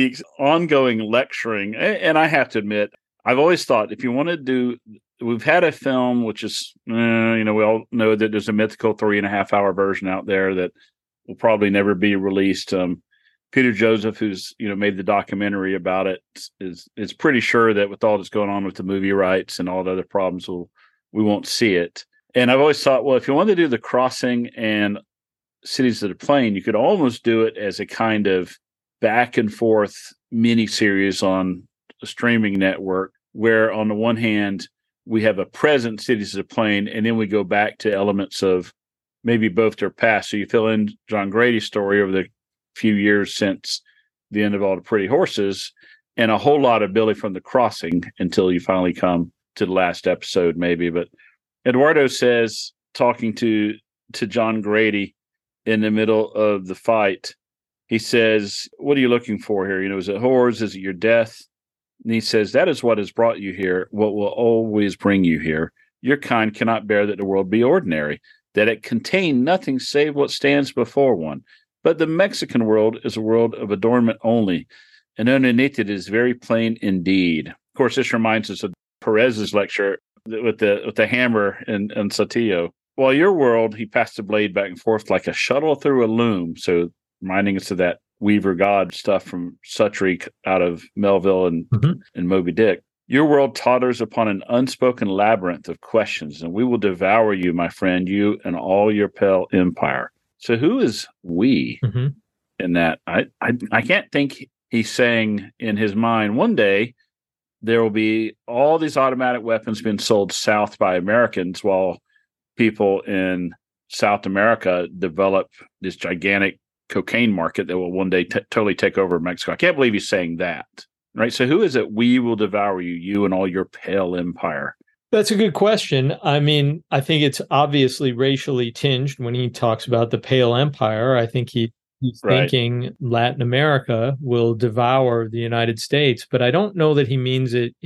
ongoing lecturing. And I have to admit, I've always thought if you want to do, we've had a film, which is, we all know that there's a mythical 3.5 hour version out there that will probably never be released. Peter Joseph, who's made the documentary about it, is pretty sure that with all that's going on with the movie rights and all the other problems, we won't see it. And I've always thought, well, if you want to do The Crossing and Cities of the Plain, you could almost do it as a kind of back and forth miniseries on a streaming network, where on the one hand we have a present Cities of the Plain, and then we go back to elements of maybe both their past. So you fill in John Grady's story over the few years since the end of All the Pretty Horses, and a whole lot of Billy from The Crossing until you finally come to the last episode, maybe. But Eduardo says, talking to John Grady in the middle of the fight, he says, "What are you looking for here? Is it whores? Is it your death?" And he says, "That is what has brought you here, what will always bring you here. Your kind cannot bear that the world be ordinary, that it contain nothing save what stands before one. But the Mexican world is a world of adornment only, and underneath it is very plain indeed." Of course, this reminds us of Perez's lecture with the hammer and Saltillo. While your world, he passed the blade back and forth like a shuttle through a loom. So reminding us of that Weaver God stuff from Suttrick out of Melville and Moby Dick. Your world totters upon an unspoken labyrinth of questions, and we will devour you, my friend, you and all your pale empire. So who is we in that? I can't think he's saying in his mind, one day there will be all these automatic weapons being sold south by Americans while people in South America develop this gigantic cocaine market that will one day totally take over Mexico. I can't believe he's saying that, right? So who is it? We will devour you, you and all your pale empire. That's a good question. I mean, I think it's obviously racially tinged when he talks about the Pale Empire. I think he's thinking Latin America will devour the United States, but I don't know that he means it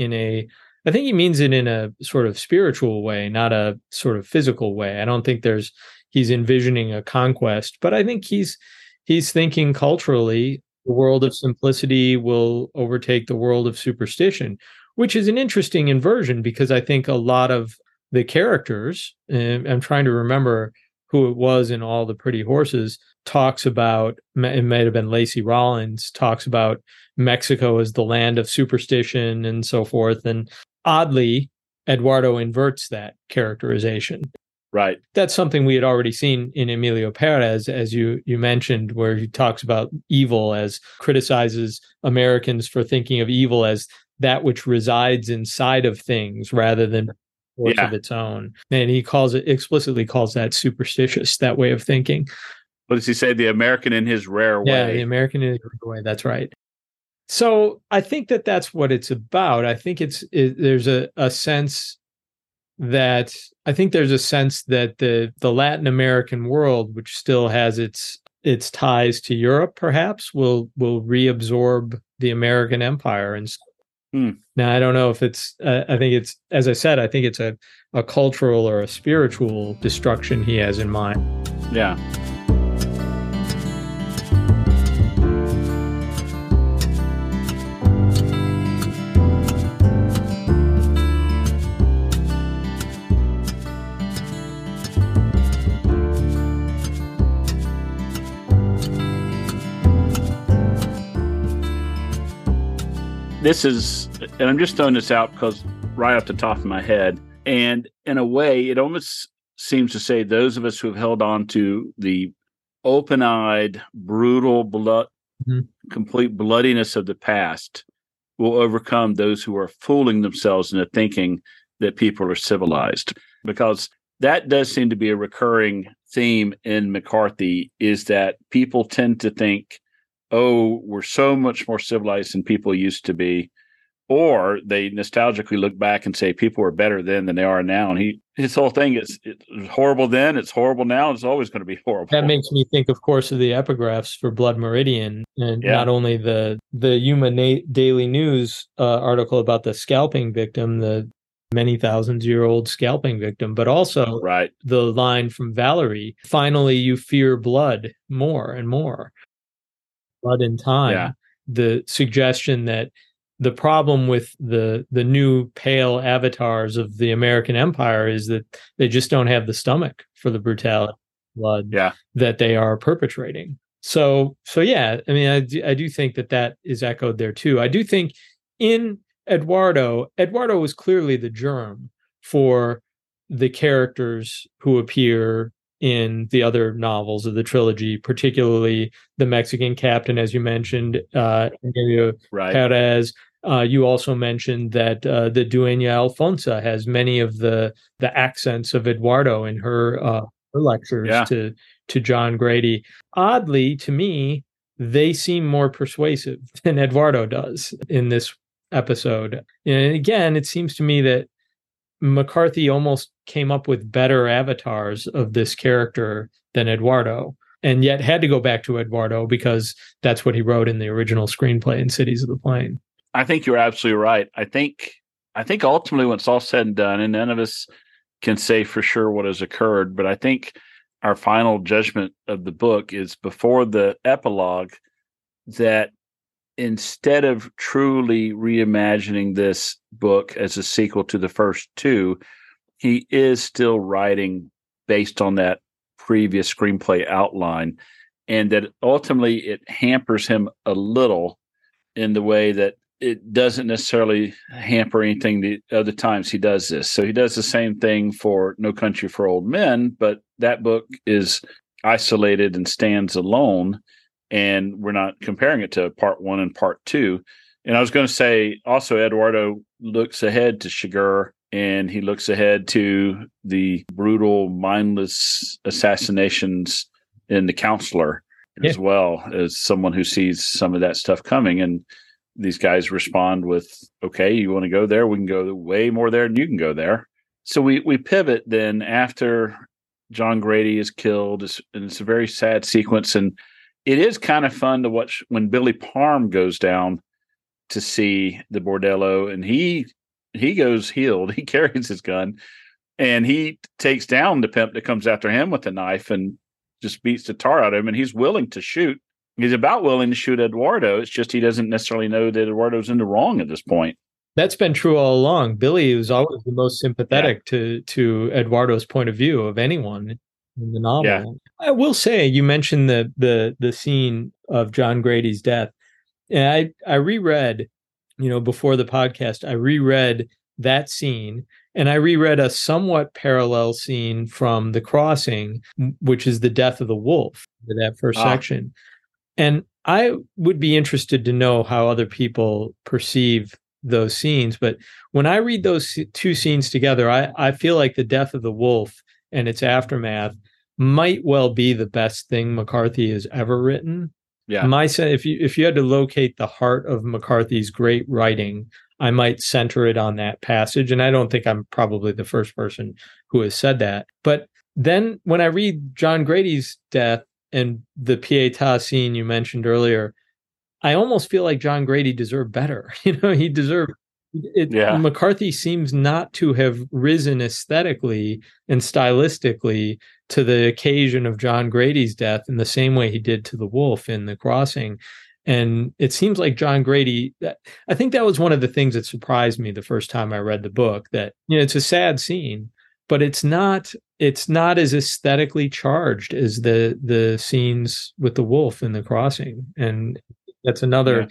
I think he means it in a sort of spiritual way, not a sort of physical way. I don't think he's envisioning a conquest, but I think he's thinking culturally, the world of simplicity will overtake the world of superstition, which is an interesting inversion because I think a lot of the characters, I'm trying to remember who it was in All the Pretty Horses, talks about, it might have been Lacey Rollins, talks about Mexico as the land of superstition and so forth. And oddly, Eduardo inverts that characterization. Right. That's something we had already seen in Emilio Perez, as you mentioned, where he talks about evil as criticizes Americans for thinking of evil as that which resides inside of things rather than force of its own. And he explicitly calls that superstitious, that way of thinking. What does he say? The American in his rare way. Yeah, the American in his rare way. That's right. So I think that's what it's about. I think there's a sense that the Latin American world, which still has its ties to Europe, perhaps will reabsorb the American empire. And now I don't know if it's. I think it's, as I said, I think it's a cultural or a spiritual destruction he has in mind. Yeah. This is, and I'm just throwing this out because right off the top of my head, and in a way, it almost seems to say those of us who have held on to the open-eyed, brutal, complete bloodiness of the past will overcome those who are fooling themselves into thinking that people are civilized. Because that does seem to be a recurring theme in McCarthy, is that people tend to think, oh, we're so much more civilized than people used to be. or they nostalgically look back and say people were better then than they are now. And his whole thing is it was horrible then, it's horrible now, it's always going to be horrible. That makes me think, of course, of the epigraphs for Blood Meridian, and not only the Yuma Daily News article about the scalping victim, the many thousands-year-old scalping victim, but also the line from Valerie, finally you fear blood more and more. Blood in time. Yeah. The suggestion that the problem with the new pale avatars of the American Empire is that they just don't have the stomach for the brutality of blood that they are perpetrating. So yeah, I mean, I do think that is echoed there too. I do think in Eduardo was clearly the germ for the characters who appear in the other novels of the trilogy, particularly the Mexican captain, as you mentioned, Emilio Perez. You also mentioned that the Dueña Alfonso has many of the accents of Eduardo in her lectures to John Grady. Oddly, to me, they seem more persuasive than Eduardo does in this episode. And again, it seems to me that McCarthy almost came up with better avatars of this character than Eduardo, and yet had to go back to Eduardo because that's what he wrote in the original screenplay in Cities of the Plain. I think you're absolutely right. I think ultimately when it's all said and done, and none of us can say for sure what has occurred, but I think our final judgment of the book is before the epilogue, that instead of truly reimagining this book as a sequel to the first two, he is still writing based on that previous screenplay outline, and that ultimately it hampers him a little in the way that it doesn't necessarily hamper anything the other times he does this. So he does the same thing for No Country for Old Men, but that book is isolated and stands alone, and we're not comparing it to part one and part two. And I was going to say also, Eduardo looks ahead to Chigurh, and he looks ahead to the brutal, mindless assassinations in The Counselor as well, as someone who sees some of that stuff coming. And these guys respond with, okay, you want to go there? We can go way more there than you can go there. So we pivot then after John Grady is killed, and it's a very sad sequence. And it is kind of fun to watch when Billy Parm goes down to see the bordello, and he goes healed. He carries his gun, and he takes down the pimp that comes after him with a knife and just beats the tar out of him. And he's willing to shoot. He's about willing to shoot Eduardo. It's just he doesn't necessarily know that Eduardo's in the wrong at this point. That's been true all along. Billy was always the most sympathetic to Eduardo's point of view of anyone in the novel. Yeah. I will say, you mentioned the scene of John Grady's death. And I reread, before the podcast, I reread that scene, and I reread a somewhat parallel scene from The Crossing, which is the death of the wolf, that first section. And I would be interested to know how other people perceive those scenes. But when I read those two scenes together, I feel like the death of the wolf and its aftermath might well be the best thing McCarthy has ever written. Yeah. If you had to locate the heart of McCarthy's great writing, I might center it on that passage. And I don't think I'm probably the first person who has said that. But then when I read John Grady's death and the Pietà scene you mentioned earlier, I almost feel like John Grady deserved better. He deserved it. Yeah. McCarthy seems not to have risen aesthetically and stylistically to the occasion of John Grady's death in the same way he did to the wolf in The Crossing. And it seems like John Grady, I think that was one of the things that surprised me the first time I read the book, that, it's a sad scene, but it's not as aesthetically charged as the scenes with the wolf in The Crossing. And that's another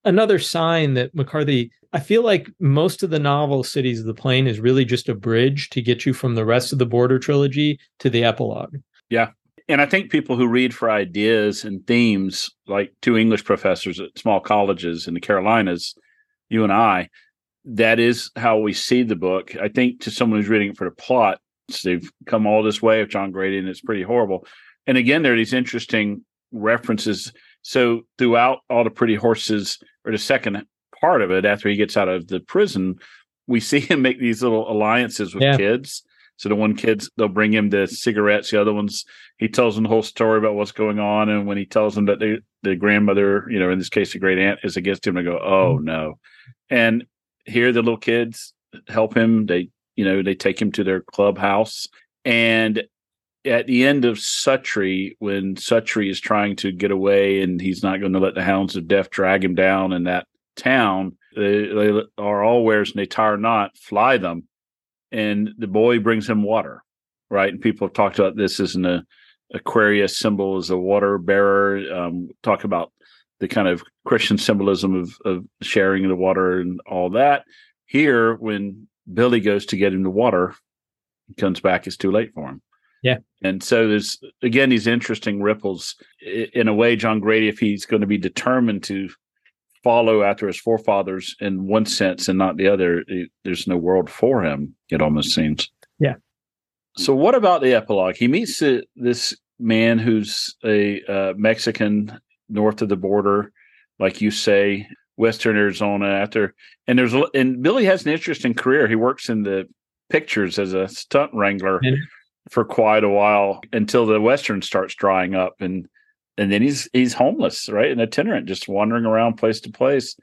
sign that McCarthy, I feel like most of the novel Cities of the Plain is really just a bridge to get you from the rest of the Border trilogy to the epilogue. Yeah. And I think people who read for ideas and themes, like two English professors at small colleges in the Carolinas, you and I, that is how we see the book. I think to someone who's reading it for the plot, they've come all this way with John Grady, and it's pretty horrible. And again, there are these interesting references. So throughout all the Pretty Horses, or the second part of it, after he gets out of the prison, we see him make these little alliances with kids. So the one kids, they'll bring him the cigarettes. The other ones, he tells them the whole story about what's going on. And when he tells them that the grandmother, in this case, the great aunt is against him, they go, oh no. And here the little kids help him. They take him to their clubhouse. And at the end of Suttree, when Suttree is trying to get away and he's not going to let the hounds of death drag him down in that town, they are all wares and they tire not, fly them. And the boy brings him water, right? And people have talked about this as an Aquarius symbol, as a water bearer. Talk about the kind of Christian symbolism of sharing the water and all that. Here, when Billy goes to get him the water, he comes back, it's too late for him. Yeah. And so there's, again, these interesting ripples. In a way, John Grady, if he's going to be determined to follow after his forefathers in one sense and not the other, there's no world for him, it almost seems. Yeah. So what about the epilogue? He meets this man who's a Mexican north of the border, like you say, Western Arizona. And Billy has an interesting career. He works in the pictures as a stunt wrangler for quite a while until the Western starts drying up, and then he's homeless, right? An itinerant, just wandering around place to place.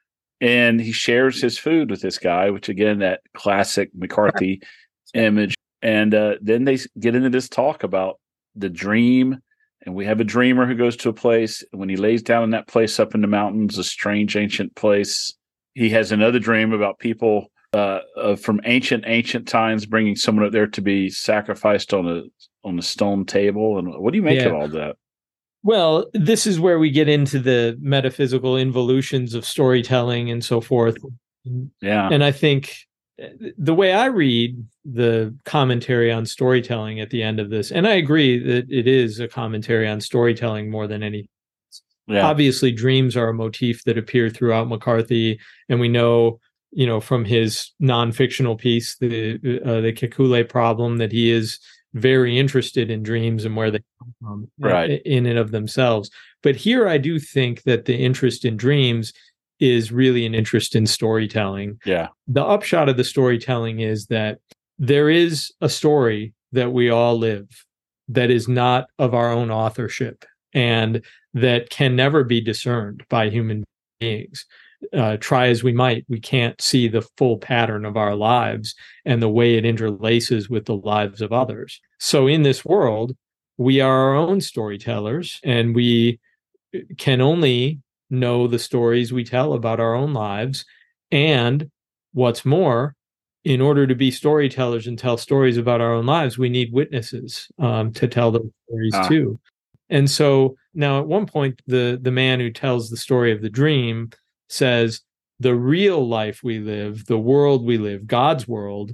And he shares his food with this guy, which again, that classic McCarthy image. And then they get into this talk about the dream. And we have a dreamer who goes to a place. And when he lays down in that place up in the mountains, a strange ancient place, he has another dream about people from ancient times bringing someone up there to be sacrificed on a stone table. And what do you make of all that? Well, this is where we get into the metaphysical involutions of storytelling and so forth. Yeah. And I think the way I read the commentary on storytelling at the end of this, and I agree that it is a commentary on storytelling more than anything. Yeah. Obviously, dreams are a motif that appear throughout McCarthy, and we know, from his non-fictional piece, the Kekule Problem, that he is very interested in dreams and where they come from, right, in and of themselves. But here I do think that the interest in dreams is really an interest in storytelling. Yeah. The upshot of the storytelling is that there is a story that we all live that is not of our own authorship and that can never be discerned by human beings. Try as we might, we can't see the full pattern of our lives and the way it interlaces with the lives of others. So in this world, we are our own storytellers, and we can only know the stories we tell about our own lives. And what's more, in order to be storytellers and tell stories about our own lives, we need witnesses to tell those stories too. And so now at one point, the man who tells the story of the dream says, the real life we live, the world we live, God's world,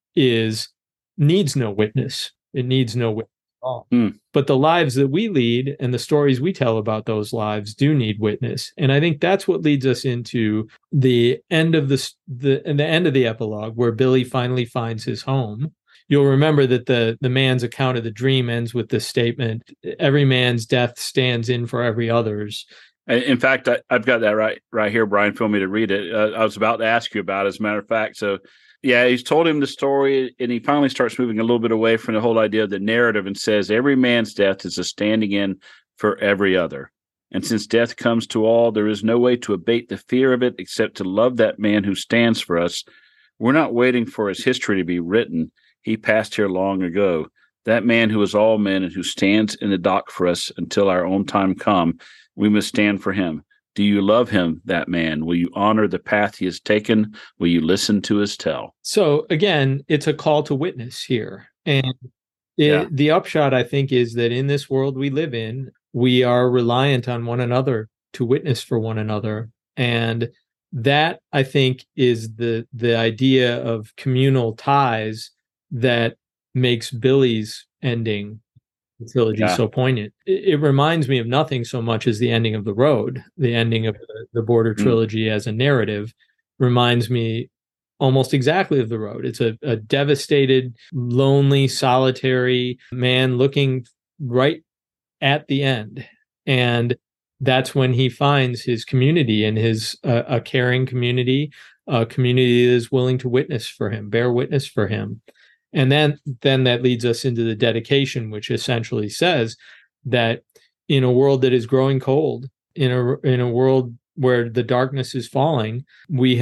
needs no witness. It needs no witness at all. But the lives that we lead and the stories we tell about those lives do need witness. And I think that's what leads us into the end of the end of the epilogue, where Billy finally finds his home. You'll remember that the man's account of the dream ends with this statement: every man's death stands in for every other's. In fact, I've got that right here, Brian. Feel me to read it. I was about to ask you about it, as a matter of fact. So, yeah, he's told him the story, and he finally starts moving a little bit away from the whole idea of the narrative and says, every man's death is a standing in for every other. And since death comes to all, there is no way to abate the fear of it except to love that man who stands for us. We're not waiting for his history to be written. He passed here long ago. That man who is all men and who stands in the dock for us until our own time come, we must stand for him. Do you love him, that man? Will you honor the path he has taken? Will you listen to his tell? So again, it's a call to witness here. And the upshot, I think, is that in this world we live in, we are reliant on one another to witness for one another. And that, I think, is the idea of communal ties that makes Billy's ending the trilogy so poignant. It reminds me of nothing so much as the ending of The Road. The ending of the Border trilogy as a narrative reminds me almost exactly of The Road. It's a devastated, lonely, solitary man looking right at the end. And that's when he finds his community and his a caring community, a community that is willing to witness for him, bear witness for him. And then that leads us into the dedication, which essentially says that in a world that is growing cold, in a world where the darkness is falling, we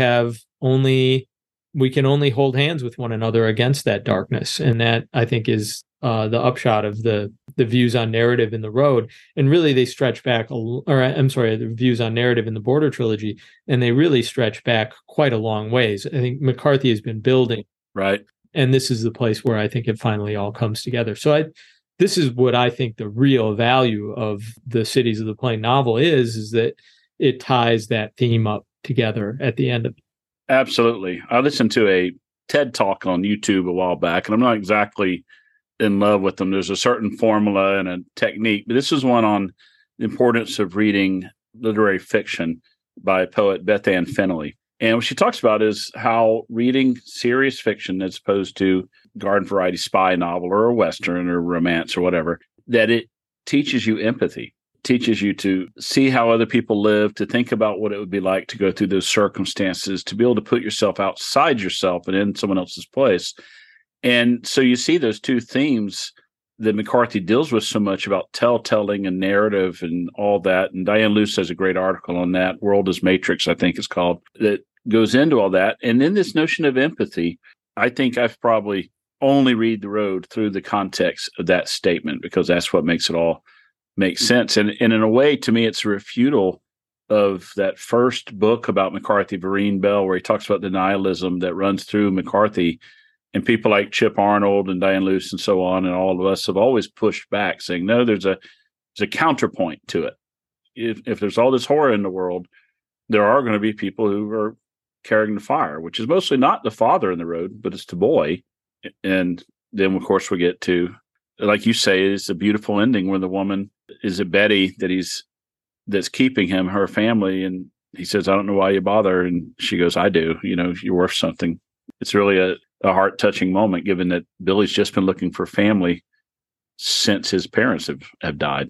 can only hold hands with one another against that darkness. And that, I think, is the upshot of the views on narrative in The Road. And really they stretch back, the views on narrative in the Border trilogy, and they really stretch back quite a long ways. I think McCarthy has been building. Right. And this is the place where I think it finally all comes together. So this is what I think the real value of the Cities of the Plain novel is that it ties that theme up together at the end of it. Absolutely. I listened to a TED Talk on YouTube a while back, and I'm not exactly in love with them. There's a certain formula and a technique, but this is one on the importance of reading literary fiction by poet Beth Ann Fennelly. And what she talks about is how reading serious fiction as opposed to garden variety spy novel or a Western or romance or whatever, that it teaches you empathy, teaches you to see how other people live, to think about what it would be like to go through those circumstances, to be able to put yourself outside yourself and in someone else's place. And so you see those two themes that McCarthy deals with so much about telltelling and narrative and all that. And Diane Luce has a great article on that. World as Matrix, I think it's called, that goes into all that. And then this notion of empathy, I think I've probably only read The Road through the context of that statement, because that's what makes it all make sense. And in a way, to me, it's a refutal of that first book about McCarthy, Vereen Bell, where he talks about the nihilism that runs through McCarthy. And people like Chip Arnold and Diane Luce and so on, and all of us have always pushed back, saying, no, there's a counterpoint to it. If there's all this horror in the world, there are going to be people who are carrying the fire, which is mostly not the father in The Road, but it's the boy. And then, of course, we get to, like you say, it's a beautiful ending where the woman, is it Betty that's keeping him, her family, and he says, I don't know why you bother. And she goes, I do. You're worth something. It's really a heart-touching moment, given that Billy's just been looking for family since his parents have died.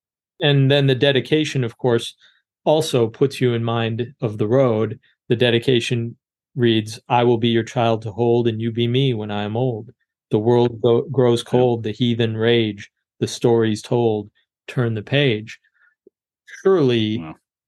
And then the dedication, of course, also puts you in mind of The Road. The dedication reads, I will be your child to hold, and you be me when I am old. The world grows cold, the heathen rage, the stories told, turn the page. Surely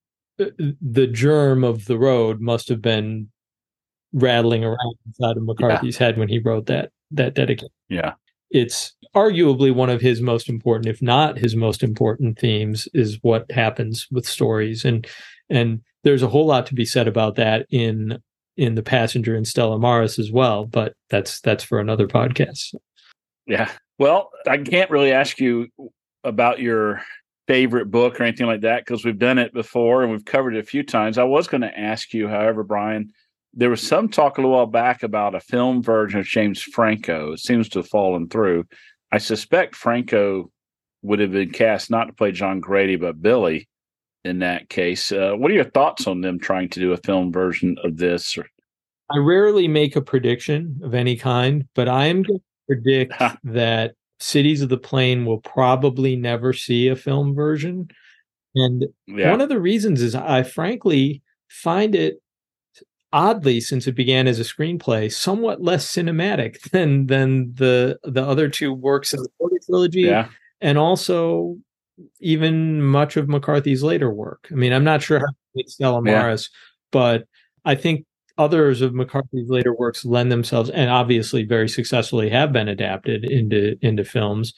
the germ of The Road must have been rattling around inside of McCarthy's head when he wrote that dedication. Yeah. It's arguably one of his most important, if not his most important themes, is what happens with stories. And there's a whole lot to be said about that in The Passenger and Stella Maris as well, but that's for another podcast. Yeah. Well, I can't really ask you about your favorite book or anything like that, because we've done it before and we've covered it a few times. I was going to ask you, however, Brian, there was some talk a little while back about a film version of James Franco. It seems to have fallen through. I suspect Franco would have been cast not to play John Grady, but Billy in that case. What are your thoughts on them trying to do a film version of this? I rarely make a prediction of any kind, but I am going to predict that Cities of the Plain will probably never see a film version. And one of the reasons is I frankly find it, oddly, since it began as a screenplay, somewhat less cinematic than the other two works in the Border trilogy, and also even much of McCarthy's later work. I mean, I'm not sure how to make Stella Maris, but I think others of McCarthy's later works lend themselves, and obviously very successfully have been adapted into films.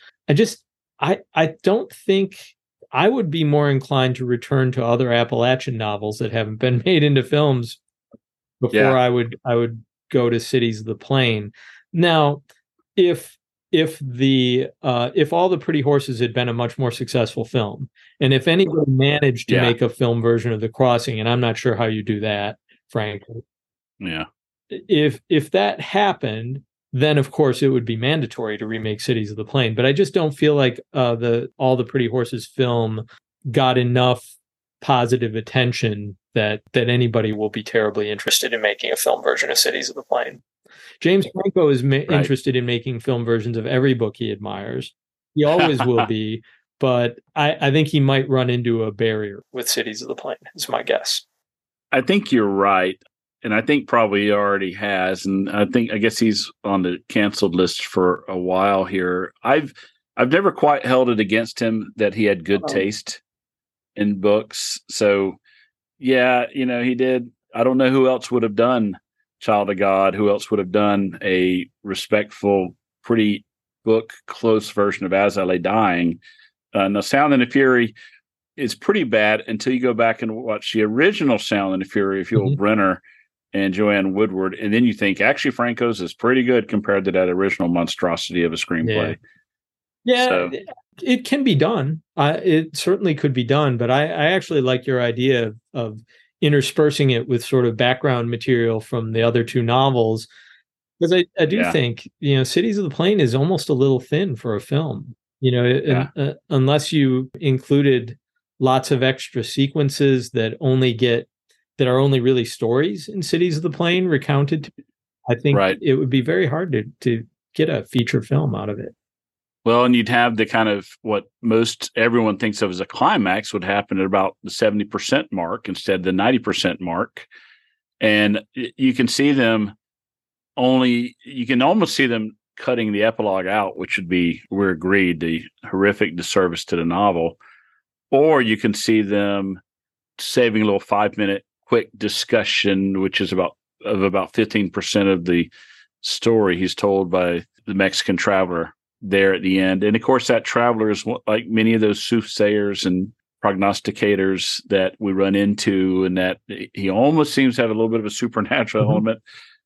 I don't think I would be more inclined to return to other Appalachian novels that haven't been made into films before I would go to Cities of the Plain. Now, if all the Pretty Horses had been a much more successful film, and if anybody managed to make a film version of The Crossing, and I'm not sure how you do that, frankly. Yeah. If that happened, then of course it would be mandatory to remake Cities of the Plain. But I just don't feel like all the Pretty Horses film got enough positive attention that anybody will be terribly interested in making a film version of Cities of the Plain. James Franco is interested in making film versions of every book he admires. He always will be, but I think he might run into a barrier with Cities of the Plain, is my guess. I think you're right. And I think probably he already has. And I guess he's on the canceled list for a while here. I've never quite held it against him that he had good taste in books. So yeah, he did. I don't know who else would have done Child of God, who else would have done a respectful, pretty book close version of As I Lay Dying. Now, Sound and the Fury is pretty bad until you go back and watch the original Sound and the Fury of Yul Brynner and Joanne Woodward, and then you think actually Franco's is pretty good compared to that original monstrosity of a screenplay. Yeah, so it can be done. It certainly could be done, but I actually like your idea of interspersing it with sort of background material from the other two novels, because I do think Cities of the Plain is almost a little thin for a film. Unless you included lots of extra sequences that are only really stories in Cities of the Plain recounted. I think it would be very hard to get a feature film out of it. Well, and you'd have the kind of what most everyone thinks of as a climax would happen at about the 70% mark instead of the 90% mark. And you can almost see them cutting the epilogue out, which would be, we're agreed, the horrific disservice to the novel. Or you can see them saving a little 5-minute quick discussion, which is about 15% of the story he's told by the Mexican traveler there at the end. And of course, that traveler is like many of those soothsayers and prognosticators that we run into, and that he almost seems to have a little bit of a supernatural element.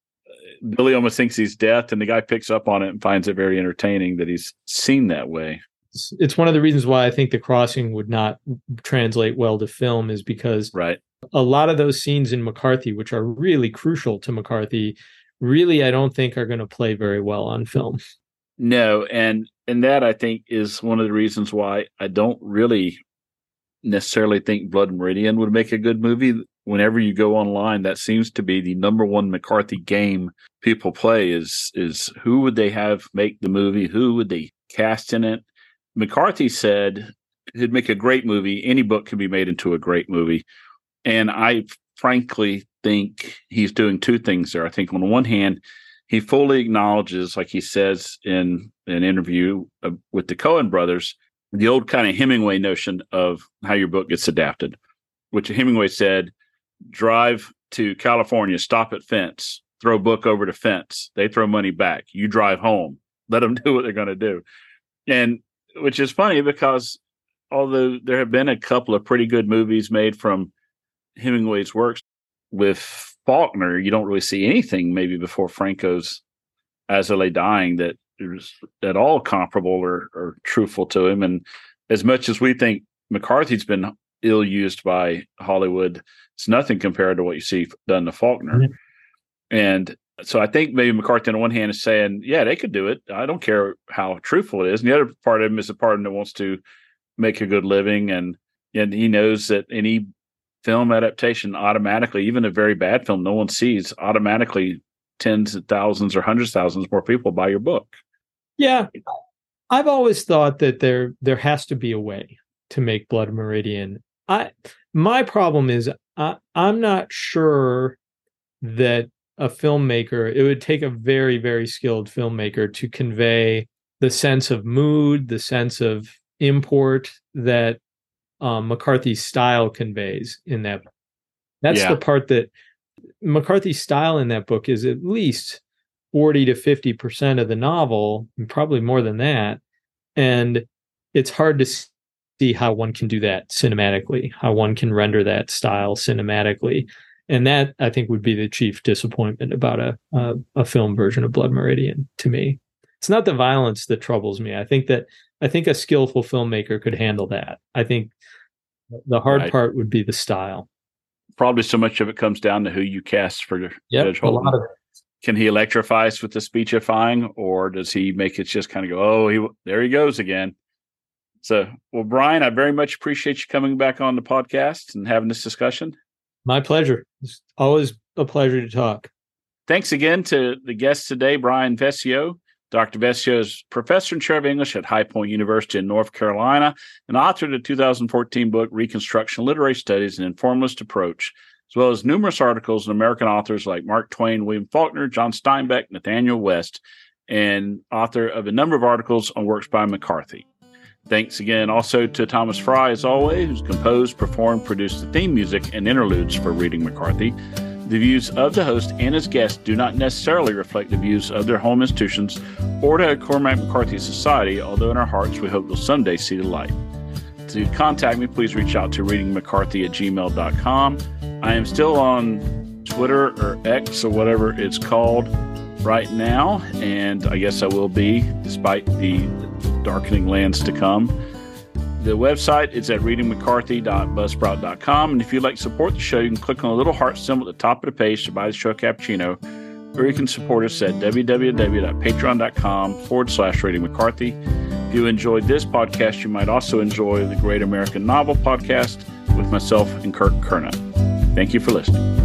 Billy almost thinks he's death, and the guy picks up on it and finds it very entertaining that he's seen that way. It's one of the reasons why I think The Crossing would not translate well to film, is because a lot of those scenes in McCarthy, which are really crucial to McCarthy, really I don't think are going to play very well on film. No, and that I think is one of the reasons why I don't really necessarily think Blood Meridian would make a good movie. Whenever you go online, that seems to be the number one McCarthy game people play is who would they have make the movie? Who would they cast in it? McCarthy said he'd make a great movie. Any book can be made into a great movie. And I frankly think he's doing two things there. I think on the one hand, he fully acknowledges, like he says in an interview with the Coen brothers, the old kind of Hemingway notion of how your book gets adapted, which Hemingway said, drive to California, stop at fence, throw book over to fence. They throw money back. You drive home. Let them do what they're going to do. And which is funny because although there have been a couple of pretty good movies made from Hemingway's works, with Faulkner, you don't really see anything maybe before Franco's As I Lay Dying that is at all comparable or truthful to him. And as much as we think McCarthy's been ill-used by Hollywood, it's nothing compared to what you see done to Faulkner. Mm-hmm. And so I think maybe McCarthy on one hand is saying, yeah, they could do it. I don't care how truthful it is. And the other part of him is a part of him that wants to make a good living. And he knows that any film adaptation automatically, even a very bad film no one sees, automatically tens of thousands or hundreds of thousands more people buy your book. Yeah. I've always thought that there has to be a way to make Blood Meridian. My problem is I'm not sure that a filmmaker, it would take a very, very skilled filmmaker to convey the sense of mood, the sense of import that McCarthy's style conveys in that. That's the part that McCarthy's style in that book is at least 40 to 50% of the novel, and probably more than that. And it's hard to see how one can do that cinematically, how one can render that style cinematically. And that, I think, would be the chief disappointment about a film version of Blood Meridian to me. It's not the violence that troubles me. I think a skillful filmmaker could handle that. I think the hard part would be the style. Probably so much of it comes down to who you cast for Judge Holden. Can he electrify us with the speechifying, or does he make it just kind of go, there he goes again? So, well, Brian, I very much appreciate you coming back on the podcast and having this discussion. My pleasure. It's always a pleasure to talk. Thanks again to the guest today, Brian Vescio, Dr. Vescio is professor and chair of English at High Point University in North Carolina and author of the 2014 book, Reconstruction Literary Studies, An Informalist Approach, as well as numerous articles in American authors like Mark Twain, William Faulkner, John Steinbeck, Nathaniel West, and author of a number of articles on works by McCarthy. Thanks again also to Thomas Fry, as always, who's composed, performed, produced the theme music and interludes for Reading McCarthy. The views of the host and his guests do not necessarily reflect the views of their home institutions or to Cormac McCarthy Society, although in our hearts we hope you'll someday see the light. To contact me, please reach out to readingmccarthy@gmail.com. I am still on Twitter or X or whatever it's called right now, and I guess I will be, despite the darkening lands to come. The website is at readingmccarthy.buzzsprout.com. And if you'd like to support the show, you can click on the little heart symbol at the top of the page to buy the show a cappuccino, or you can support us at www.patreon.com/readingmccarthy. If you enjoyed this podcast, you might also enjoy the Great American Novel podcast with myself and Kirk Kerna. Thank you for listening.